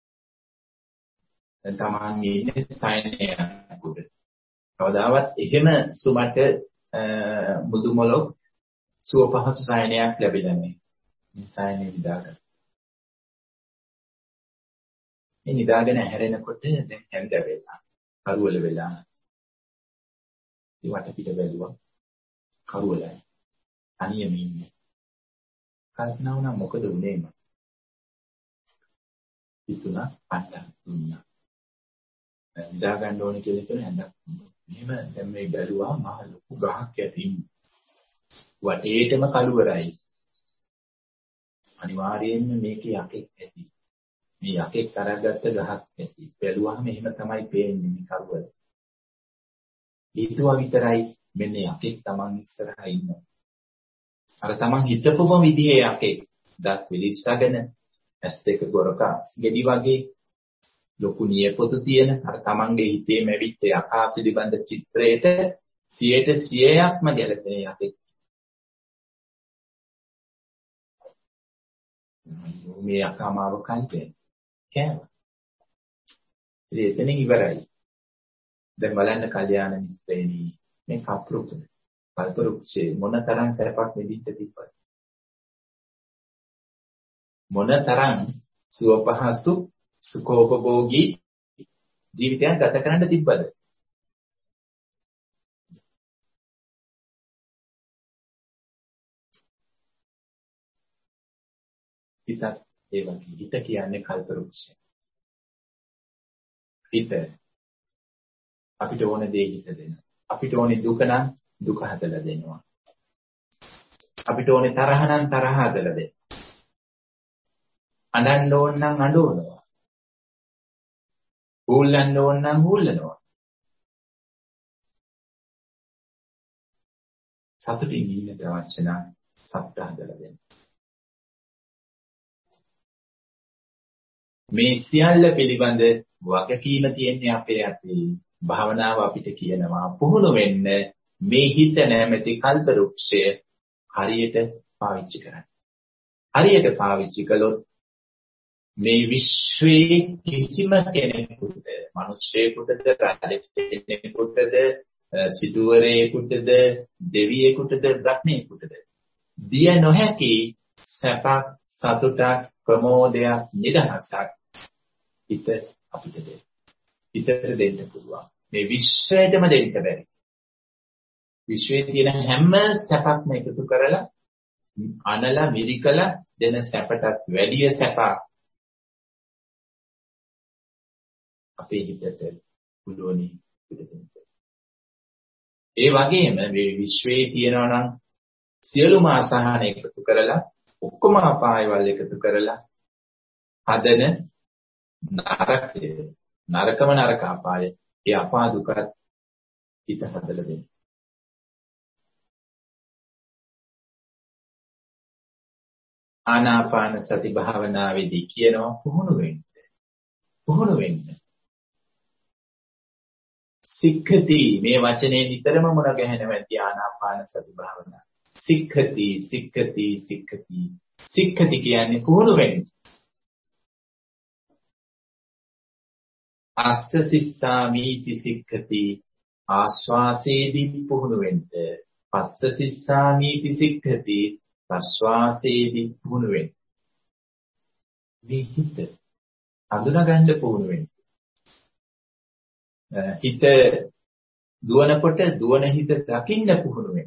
දැන් තමන් ඉන්නේ සයනයක් උඩ. කවදාවත් එහෙම සුමට මුදුමලොක් සුව පහසු සයනයක් ලැබෙන්නේ නැහැ. මේ සයනේ නිදාගන්න. මේ නිදාගෙන හැරෙනකොට දැන් හැන්ද වෙලා, කරුවල වෙලා. ඒ වටපිට බැලුවා. කරුවලයි. තනියම ඉන්නේ. කල්පනා වුණා මොකද උනේ මම? හිතුණා අඬ දුන්නා. නිදා ගන්න ඕනේ කියලා කියන හැන්දක්. මෙහෙම දැන් මේ බැලුවා මහ ලොකු ගහක් ඇතින්. වටේටම කළුවරයි. අනිවාර්යයෙන්ම මේකේ යකෙක් ඇති. මේ යකෙක් අරගත්ත ගහක් ඇති. බැලුවාම එහෙම තමයි පේන්නේ මේ කරුවල. හිතුවා විතරයි මෙන්න යකෙක් Taman ඉස්සරහා ඉන්නවා. අර Taman හිතපුම විදිහේ යකෙක් දත් විලිස්සගෙන ඇස් දෙක ගොරකා ගෙඩි වගේ ලොකු නියපොතු තියෙන අර Tamanගේ හිතේ මැවිච්ච යකා පිළිබඳ චිත්‍රයට සියයට සියයක්ම ගැලපෙන යකෙක්. මේ යකා මාව කන්ටේ කෑවා. ඉතින් එතනින් ඉවරයි. දැන් බලන්න කල්යාණ මිත්‍රේනි මේ කප්රුක කල්පරුක්ෂේ මොනතරම් සැපක් මෙදිට තිබ්බද? මොනතරම් සුවපහසු සුඛෝපභෝගී ජීවිතයක් ගත කරන්න තිබ්බද? හිතත් ඒ වගේ. හිත කියන්නේ කල්පරුක්ෂය. හිත අපිට ඕන දේ හිත දෙන. අපිට ඕනේ දුක නම් දුක හදලා දෙනවා. අපිට ඕනේ තරහ නම් තරහ හදලා දෙනවා. අඬන්න ඕන නම් අඬවනවා. හූල්ලන්න ඕන නම් හූල්ලනවා. සතුටින් ඉන්නට අවශ්‍ය නම් සතුට හදලා දෙනවා. මේ සියල්ල පිළිබඳ වගකීම තියෙන්නේ අපේ අතේ. භාවනාව අපිට කියනවා පුහුණු වෙන්න මේ හිත නැමැති කල්පරුක්ෂය හරියට පාවිච්චි කරන්න. හරියට පාවිච්චි කළොත් මේ විශ්වයේ කිසිම කෙනෙකුට, මිනිසෙකුටද, රජෙකුටද, සිටුවරයෙකුටද, දෙවියෙකුටද, බ්‍රහ්මයෙකුටද දිය නොහැකි සැපක්, සතුටක්, ප්‍රමෝදයක්, නිදහසක් හිත අපිට දෙන්න. හිතට දෙන්න පුළුවන්. මේ විශ්වයටම දෙන්න බැරි. විශ්වයේ තියෙන හැම සැපක්ම එකතු කරලා අනලා මිරිකලා දෙන සැපටත් වැඩිය සැපක් අපේ හිතට පුළුවනි පිටතින්. ඒ වගේම මේ විශ්වයේ තියෙනවා නම් සියලුම අසහන එකතු කරලා ඔක්කොම අපායවල එකතු කරලා හදන නරකය නරකම නරක අපාය. ඒ අපා දුකත් හිත හදලා දෙන්න. ආනාපාන සති භාවනාවේදී කියනවා පුහුණු වෙන්න. පුහුණු වෙන්න. සික්ඛති මේ වචනේ නිතරම මුණ ගැහෙනවැති ආනාපාන සති භාවනාව. සික්ඛති සික්ඛති සික්ඛති. සික්ඛති කියන්නේ පුහුණු වෙන්න. අස්ස සිස්සාමීති සික්ඛති ආස්වාසේදී පුහුණු වෙන්න. පස්ස සිස්සාමීති සික්ඛති ප්‍රස්වාසයේදී පුහුණු වෙන්න. මේ හිත අඳුනගන්න පුහුණු වෙන්න. හිත දුවනකොට දුවන හිත දකින්න පුහුණු වෙන්න.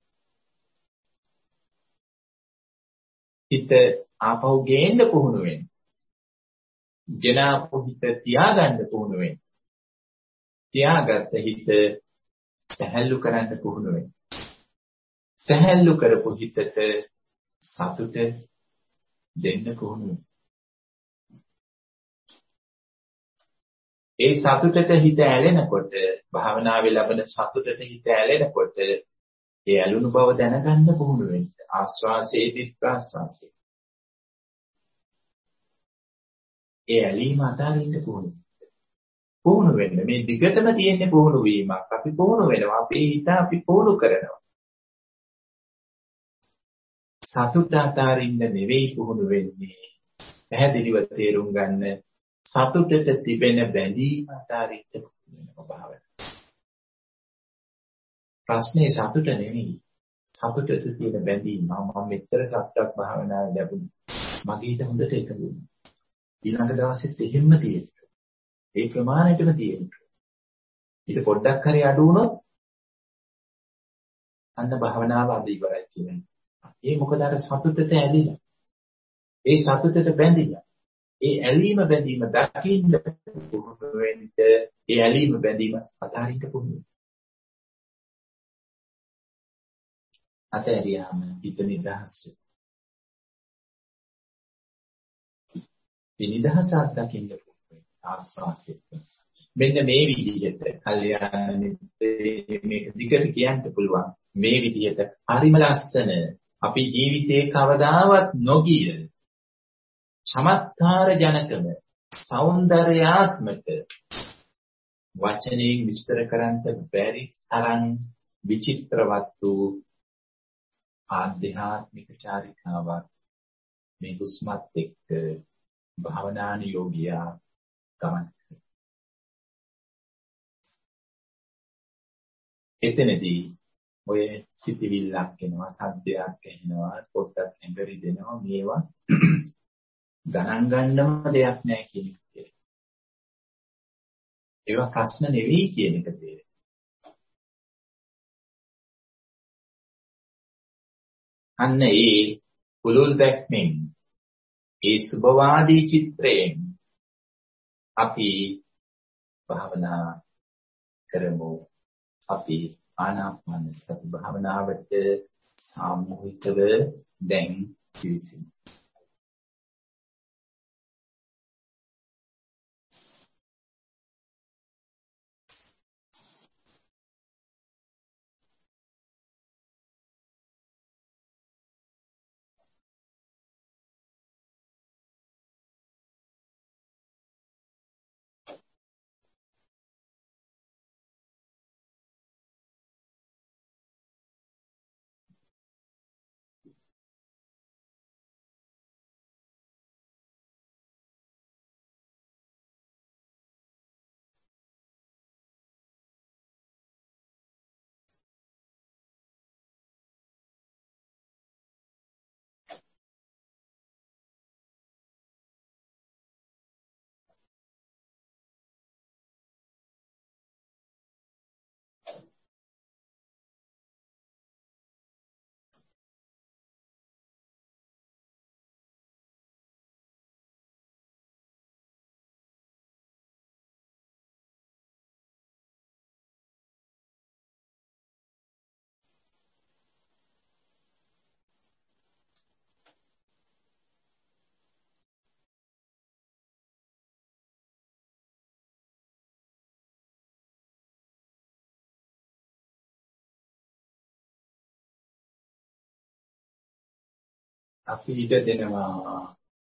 හිත ආපහු ගේන්න පුහුණු වෙන්න. ගෙන ආපහු හිත තියාගන්න පුහුණු වෙන්න. තියාගත්ත හිත සැහැල්ලු කරන්න පුහුණු වෙන්න. සැහැල්ලු කරපු හිතට සතුට දෙන්න පුහුණු වෙන්න. ඒ සතුටට හිත ඇලෙනකොට භාවනාවේ ලැබෙන සතුටට හිත ඇලෙනකොට ඒ ඇලුණු බව දැනගන්න පුහුණු වෙන්න. ආස්වාසයේදී ප්‍රාස්වාසයේ. ඒ ඇලීම අතාරින්න පුහුණු වෙන්න. පුහුණු වෙන්න මේ දිගටම තියෙන පුහුණු වීමක්. අපි පුහුණු වෙනවා. අපේ හිත අපි පුහුණු කරනවා. සතුට අතාරින්න නෙවෙයි පුහුණු වෙන්නේ. පැහැදිලිව තේරුම් ගන්න සතුටට තිබෙන බැඳීම අතාරින්න පුහුණු වෙන භාවය. ප්‍රශ්නේ සතුට නෙවෙයි. සතුටට තියෙන බැඳීම. මම මෙච්චර සතුටක් භාවනාවේ ලැබුණා. මගේ හිත හොඳට එකඟුණා. ඊළඟ දවසෙත් එහෙම්ම තියෙනවා. ඒ ප්‍රමාණයටම තියෙනවා. ඊට පොඩ්ඩක් හරි අඩු වුණොත් අන්න භාවනාව අද ඉවරයි කියන්නේ. ඒ මොකද අර සතුටට ඇලිලා. ඒ සතුටට බැඳිලා. ඒ ඇලීම බැඳීම දකින්න පුහුණු වෙන්න ඒ ඇලීම බැඳීම අතාරින්න පුහුණු. අතහැරියාම හිත නිදහස්. මේ නිදහස අත්දකින්න පුළුවන් ආස්වාදයක්. මෙන්න මේ විදිහට කල්යාණ මිත්‍රේ මේක දිගට කියන්න පුළුවන්. මේ විදිහට හරිම ලස්සන අපි ජීවිතේ කවදාවත් නොගිය චමත්කාර ජනකම సౌందర్యාත්මක වචනයෙන් විස්තර කරන්න බැරි තරම් විචිත්‍රවත් වූ ආධ්‍යාත්මික චාරිකාවක් මේ දුස්මත් එක්ක භාවනානුයෝගියා ගමන් කරනවා. එතනදී ඔය සිතිවිල්ලක් එනවා, සද්දයක් එනවා, පොට්ටක් හැඹරි දෙනවා, මේවා ගණන් ගන්නම දෙයක් නැහැ කියන එක. ඒවා ප්‍රශ්න නෙවෙයි කියන එක තේරෙනවා. අන්න ඒ කුලුල් දැක්මෙන් ඒ සුභවාදී චිත්‍රයෙන් අපි භාවනා කරමු. අපි ආනාපාන සති භාවනාවට සාමූහිකව දැන් පිවිසෙමු. අපි ඉඩ දෙනවා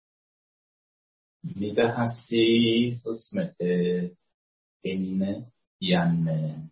නිදහසේ හුස්මට එන්න යන්න.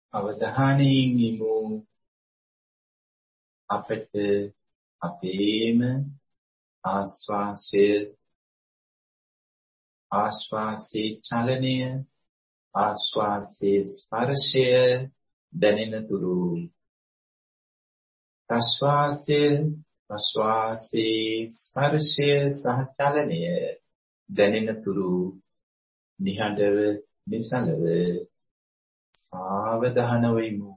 අවධානයෙන් ඉමු අපට අපේම ආස්වාසය ආශ්වාසයේ චලනය ආශ්වාසයේ ස්පර්ශය දැනෙන තුරු ප්‍රශ්වාසය ප්‍රශ්වාසයේ ස්පර්ශය සහ චලනය දැනෙන තුරු නිහඬව නිසලව සාවධානව ඉමු.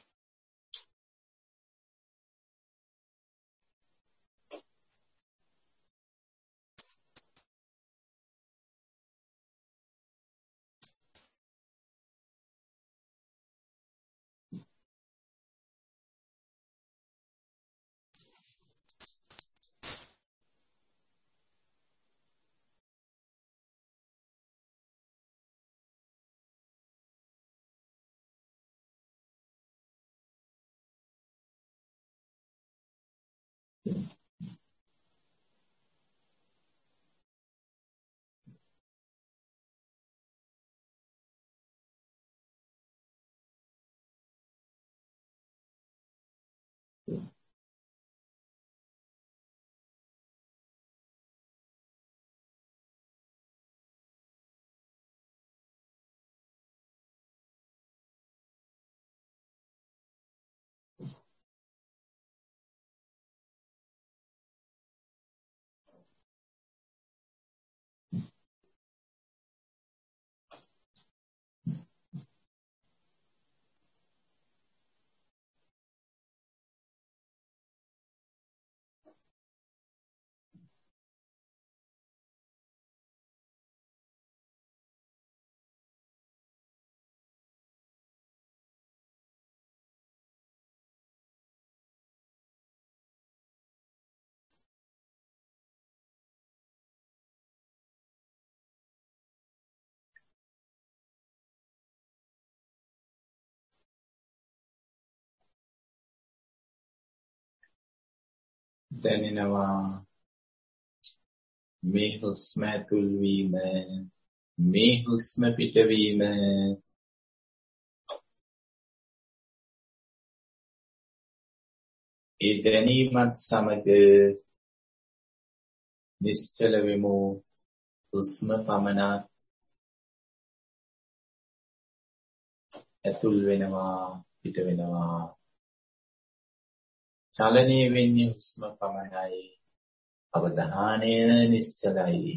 දැනෙනවා මේ හුස්ම ඇතුල් වීම මේ හුස්ම පිටවීම ඒ දැනීමත් සමග නිශ්චල වෙමු. හුස්ම පමණක් ඇතුල් වෙනවා පිට වෙනවා. චලනීය වෙන්නේ හුස්ම පමණයි. අවධානය නිශ්චලයි.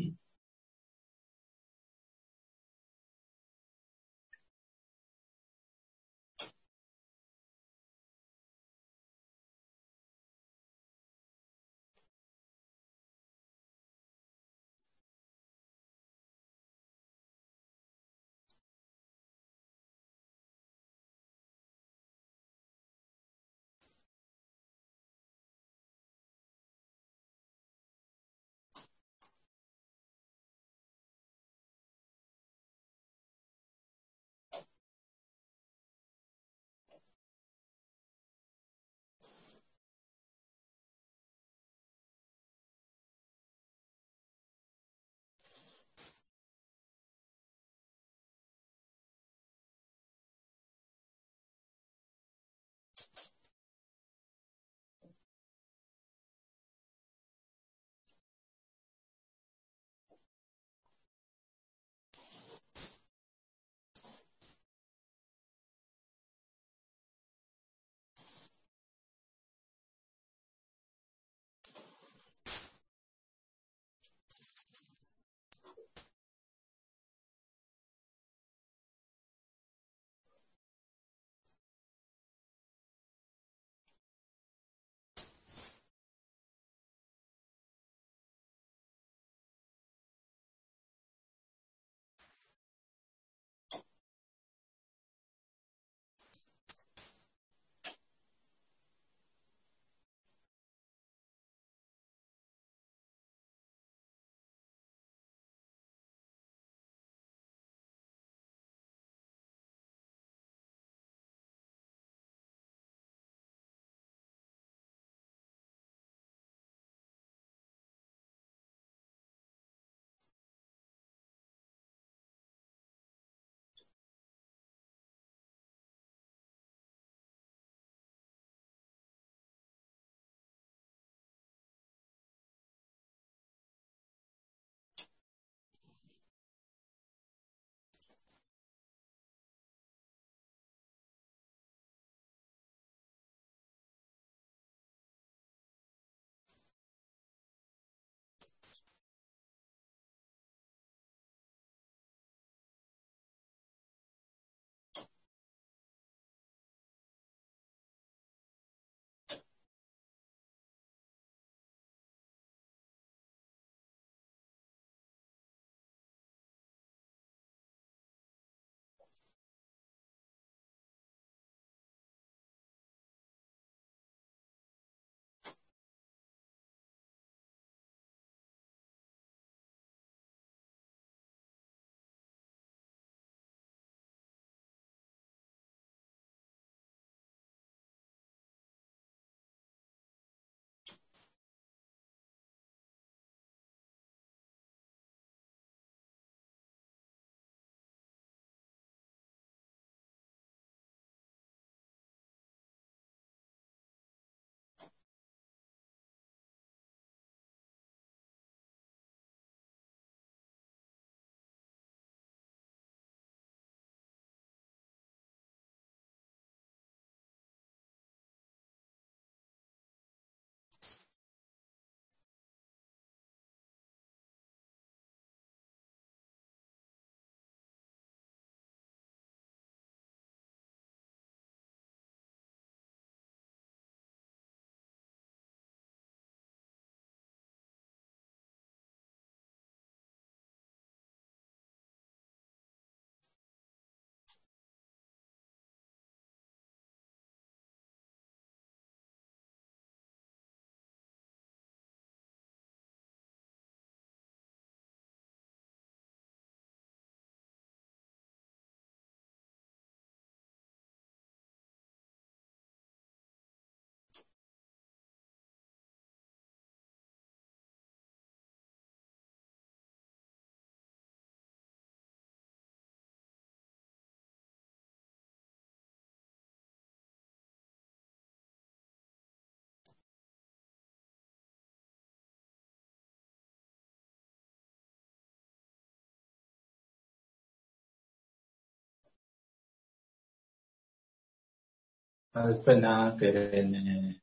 කල්පනා කරන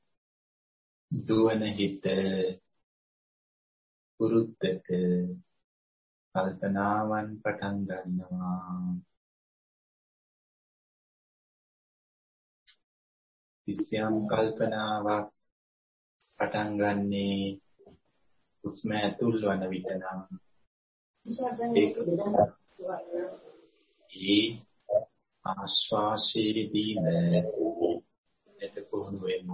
දුවන හිත පුරුද්දට කල්පනාවන් පටන් ගන්නවා. කිසියම් කල්පනාවක් පටන් ගන්නේ හුස්ම ඇතුල් වන විට නම් ඒ ආශ්වාසයේදී නැත පුහුණු වෙමු.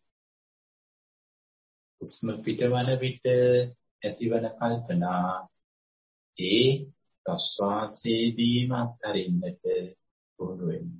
හුස්ම පිටවන විට ඇතිවන කල්පනා ඒ ප්‍රශ්වාසයේදීම අත්හරින්නට පුහුණු වෙමු.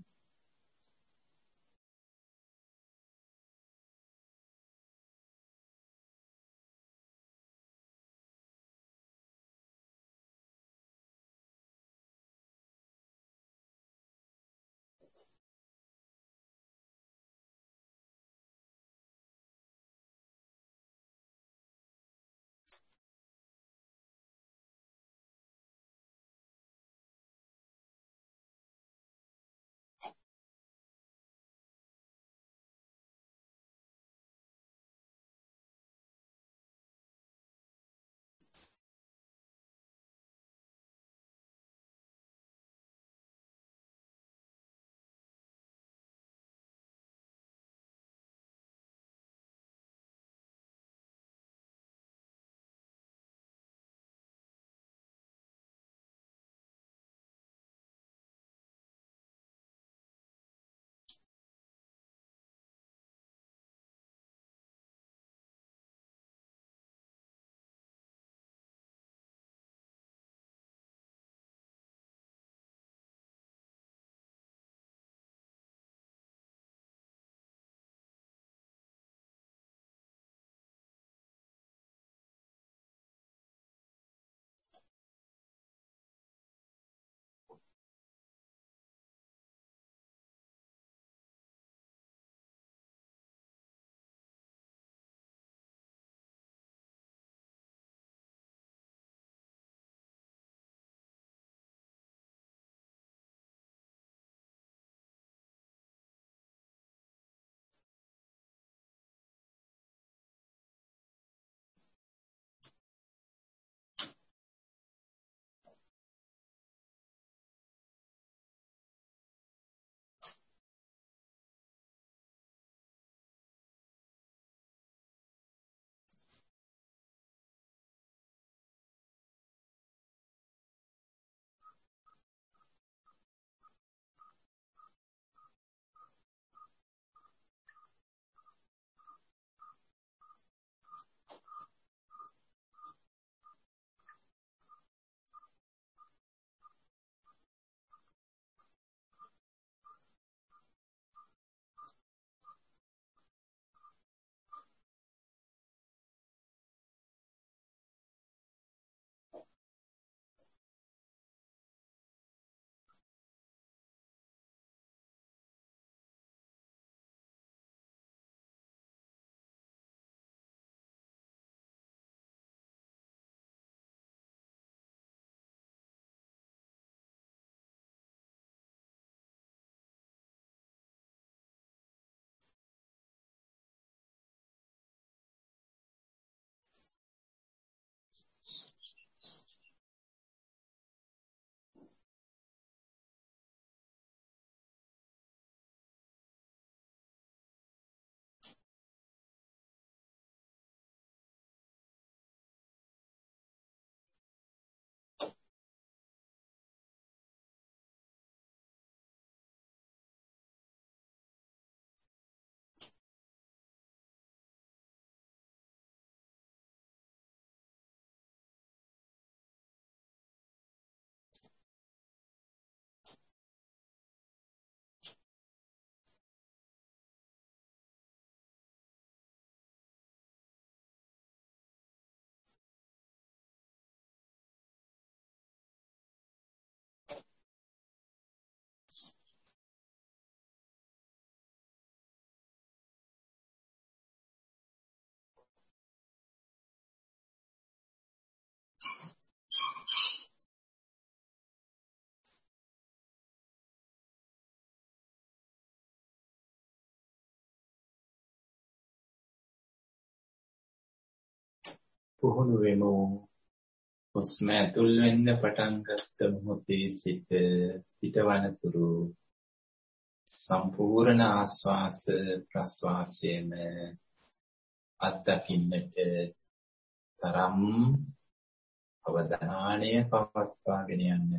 පුහුණු වෙමු. හුස්ම ඇතුල් වෙන්න පටන් ගත්ත මොහොතේ සිට පිටවනතුරු සම්පූර්ණ ආස්වාස ප්‍රස්වාසයේම අත්දකින්නට තරම් අවධානය පවත්වාගෙන යන්න.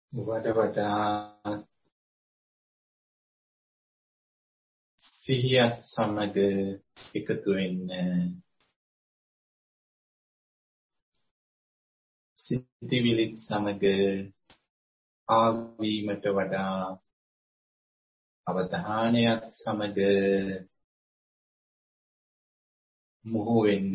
වඩ වඩා සිහියත් සමග එකතු වෙන්න සිතිවිලිත් සමග ආවීමට වඩා අවධානයත් සමග මොහු වෙන්න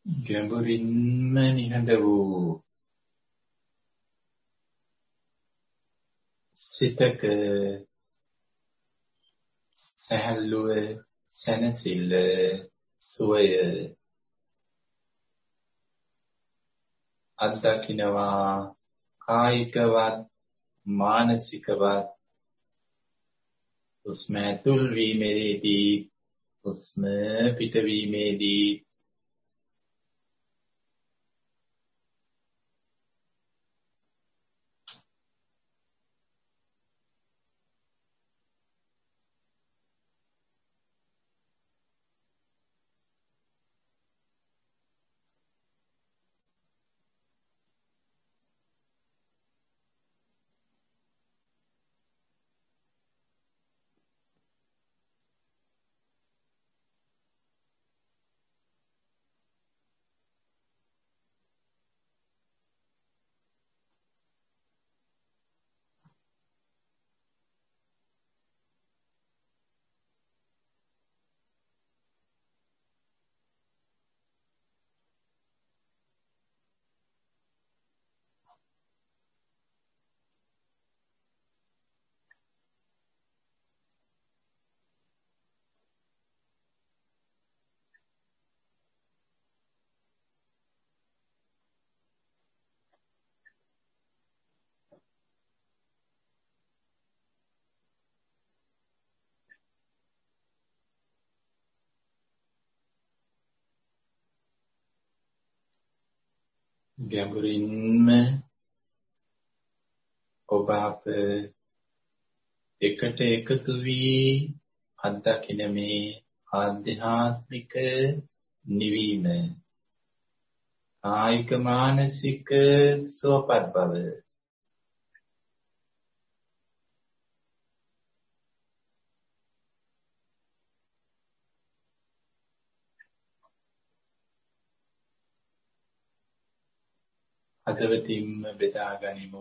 ගැඹුරින්ම නිහඬ වූ සිතක සැහැල්ලුව සැනසෙල්ල සුවය අත්දකින්නවා කායිකවත් මානසිකවත් හුස්ම ඇතුල් වීමේදී හුස්ම පිටවීමේදී ගැඹුරින්ම ඔබ අප එකට එකතු වී අත්දකින මේ ආධ්‍යාත්මික නිවීම කායික මානසික සුවපත් බව හදවතින්ම බෙදා ගනිමු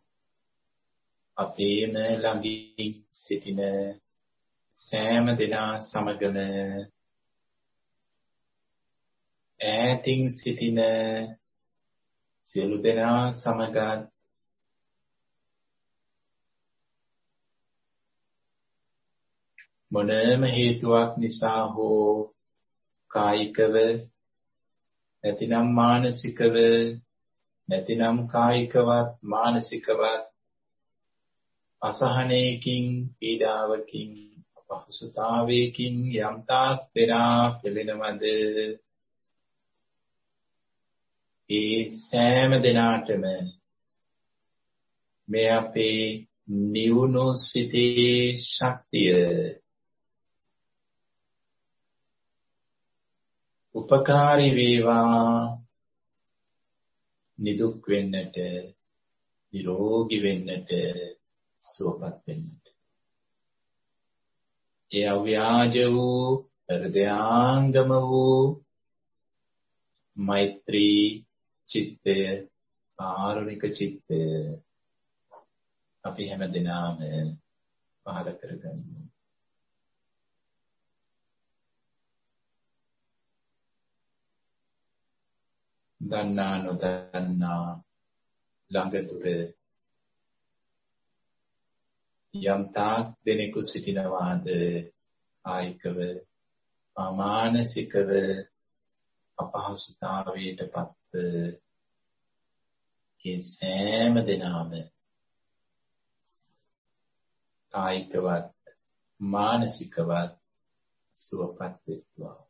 අපේම ළඟින් සිටින සෑම දෙනා සමගම ඈතින් සිටින සියලු දෙනා සමගත් මොනම හේතුවක් නිසා හෝ කායිකව නැතිනම් මානසිකව නැතිනම් කායිකවත් මානසිකවත් අසහනයකින් පීඩාවකින් අපහසුතාවයකින් යම් තාක් දෙනා පෙළෙනවද ඒ සෑම දෙනාටම මේ අපේ නිවුණු සිතේ ශක්තිය උපකාරී වේවා නිදුක් වෙන්නට නිරෝගී වෙන්නට සුවපත් වෙන්නට ඒ අව්‍යාජ වූ හෘදයාංගම වූ මෛත්‍රී චිත්තය කාරුණික චිත්තය අපි හැම දිනම පහළ කරගනිමු දන්නා නොදන්නා ළඟ දුර යම් තාක් දෙනෙකු සිටිනවාද කායිකව මානසිකව අපහසුතාවයට පත් ඒ සෑම දෙනාම කායිකවත් මානසිකවත් සුවපත් වෙත්වා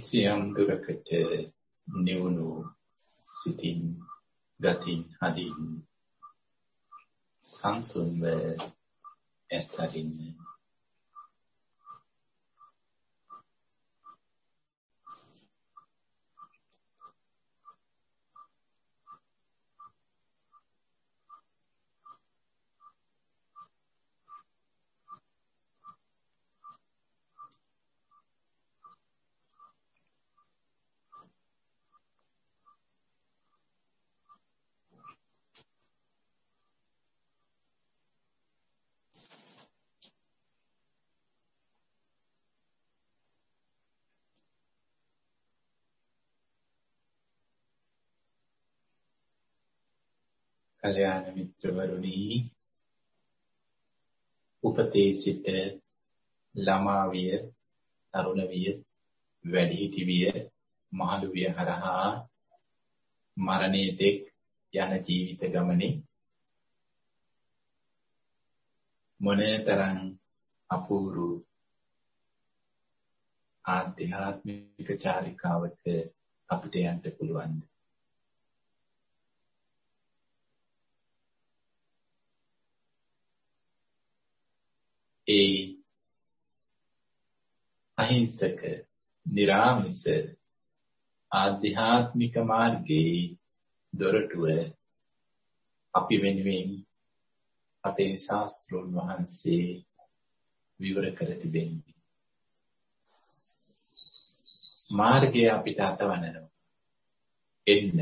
සියම් දුරකට නිවුණු සිතින් ගතින් හදින් සංසුන්ව ඇස්තරින් කල්‍යාණ මිත්‍රවරුනි උපතේ සිට ළමා විය තරුණ විය වැඩිහිටි විය මහලු විය හරහා මරණයේ තෙක් යන ජීවිත ගමනේ මොනතරම් අපූර්ව ආධ්‍යාත්මික චාරිකාවක අපිට යන්න පුළුවන්ද? ඒ අහිංසක නිරාමිස ආධ්‍යාත්මික මාර්ගයේ දොරටුව අපි වෙනුවෙන් අපේ ශාස්ත්‍රඥ වහන්සේ විවර කර තිබෙනවා. මාර්ගය අපිට අතවනනවා. එන්න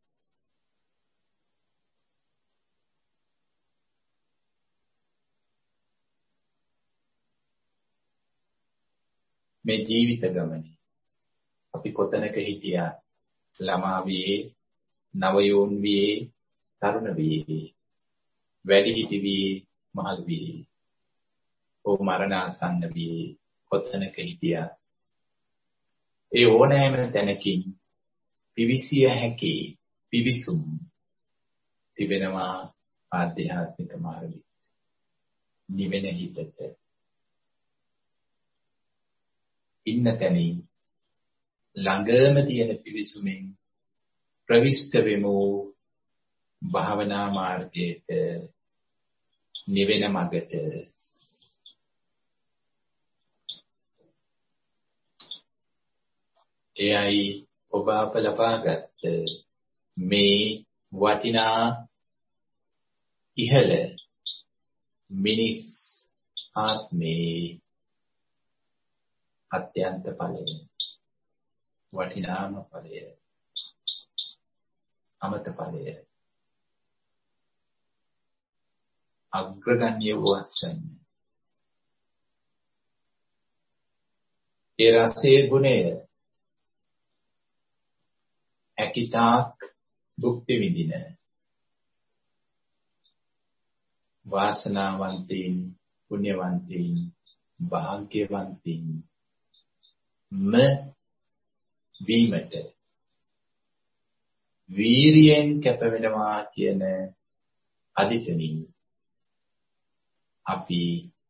මේ ජීවිත ගමනේ අපි කොතැනක හිටියා ළමා වියේ නවයෝන් වියේ තරුණ වියේ වැඩිහිටි වියේ මහලු වියේ ඕ මරණාසන්න වියේ කොතැනක හිටියා ඒ ඕනෑම තැනකින් පිවිසිය හැකි පිවිසුම් තිබෙනවා ආධ්‍යාත්මික මාර්ගයේ නිවෙන හිතට ඉන්න තැනින් ළඟම තියෙන පිවිසුමෙන් ප්‍රවිෂ්ඨ වෙමු භාවනා මාර්ගයට නිවෙන මගට. එයයි ඔබ අප ලබාගත් මේ වටිනා ඉහළ මිනිස් ආත්මේ අත්‍යන්ත ඵලය වටිනාම ඵලය අමත ඵලය අග්‍රගණ්‍ය වූසන් ඒ රසයේ ගුණය අකිතාක් භුක්ති විඳින වාසනාවන්තයින් පුණ්‍යවන්තයින් භාග්‍යවන්තයින් ම වීමට වීරියෙන් කැප වෙනවා කියන අදිටමින් අපි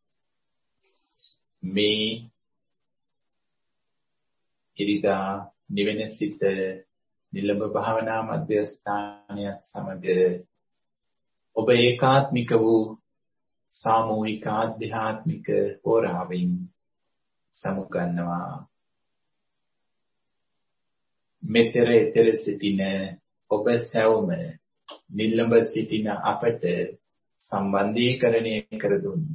මේ ඉරිදා නිවෙන සිත නිලඹ භාවනා මධ්‍යස්ථානයත් සමග ඔබ ඒකාත්මික වූ සාමූහික ආධ්‍යාත්මික හෝරාවෙන් සමුගන්නවා. මෙතර එතර සිටින ඔබ සැවම නිලඹ සිටින අපට සම්බන්ධීකරණය කර දුන්නේ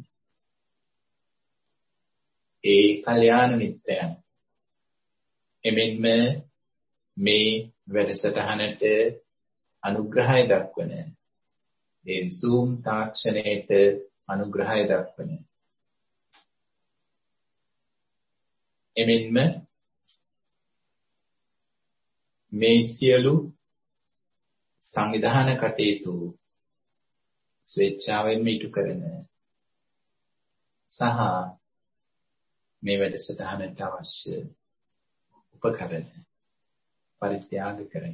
ඒ කල්යාණ මිත්‍රයන්. එමෙන්ම මේ වැඩසටහනට අනුග්‍රහය දක්වන ඒ Zoom තාක්ෂණයට අනුග්‍රහය දක්වන එමෙන්ම මේ සියලු සංවිධාන කටයුතු ස්වේච්ඡාවෙන්ම ඉටු කරන සහ මේ වැඩසටහනට අවශ්‍ය උපකරණ පරිත්‍යාග කරන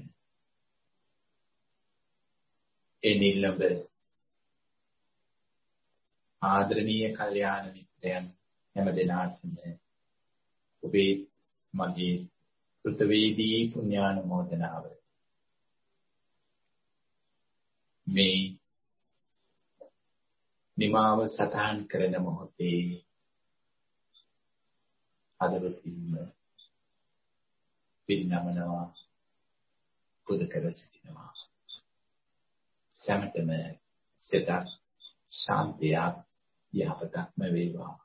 ඒ නිලඹ ආදරණීය කල්යාණ මිත්‍රයන් හැම දෙනාටම ඔබේ මගේ කෘතවේදී පුණ්‍යානුමෝදනාව මේ නිමාව සටහන් කරන මොහොතේ හදවතින්ම පිරිනමනවා පුද කර සිටිනවා. සැමටම සිතක් ශාන්තියක් යහපතක්ම වේවා.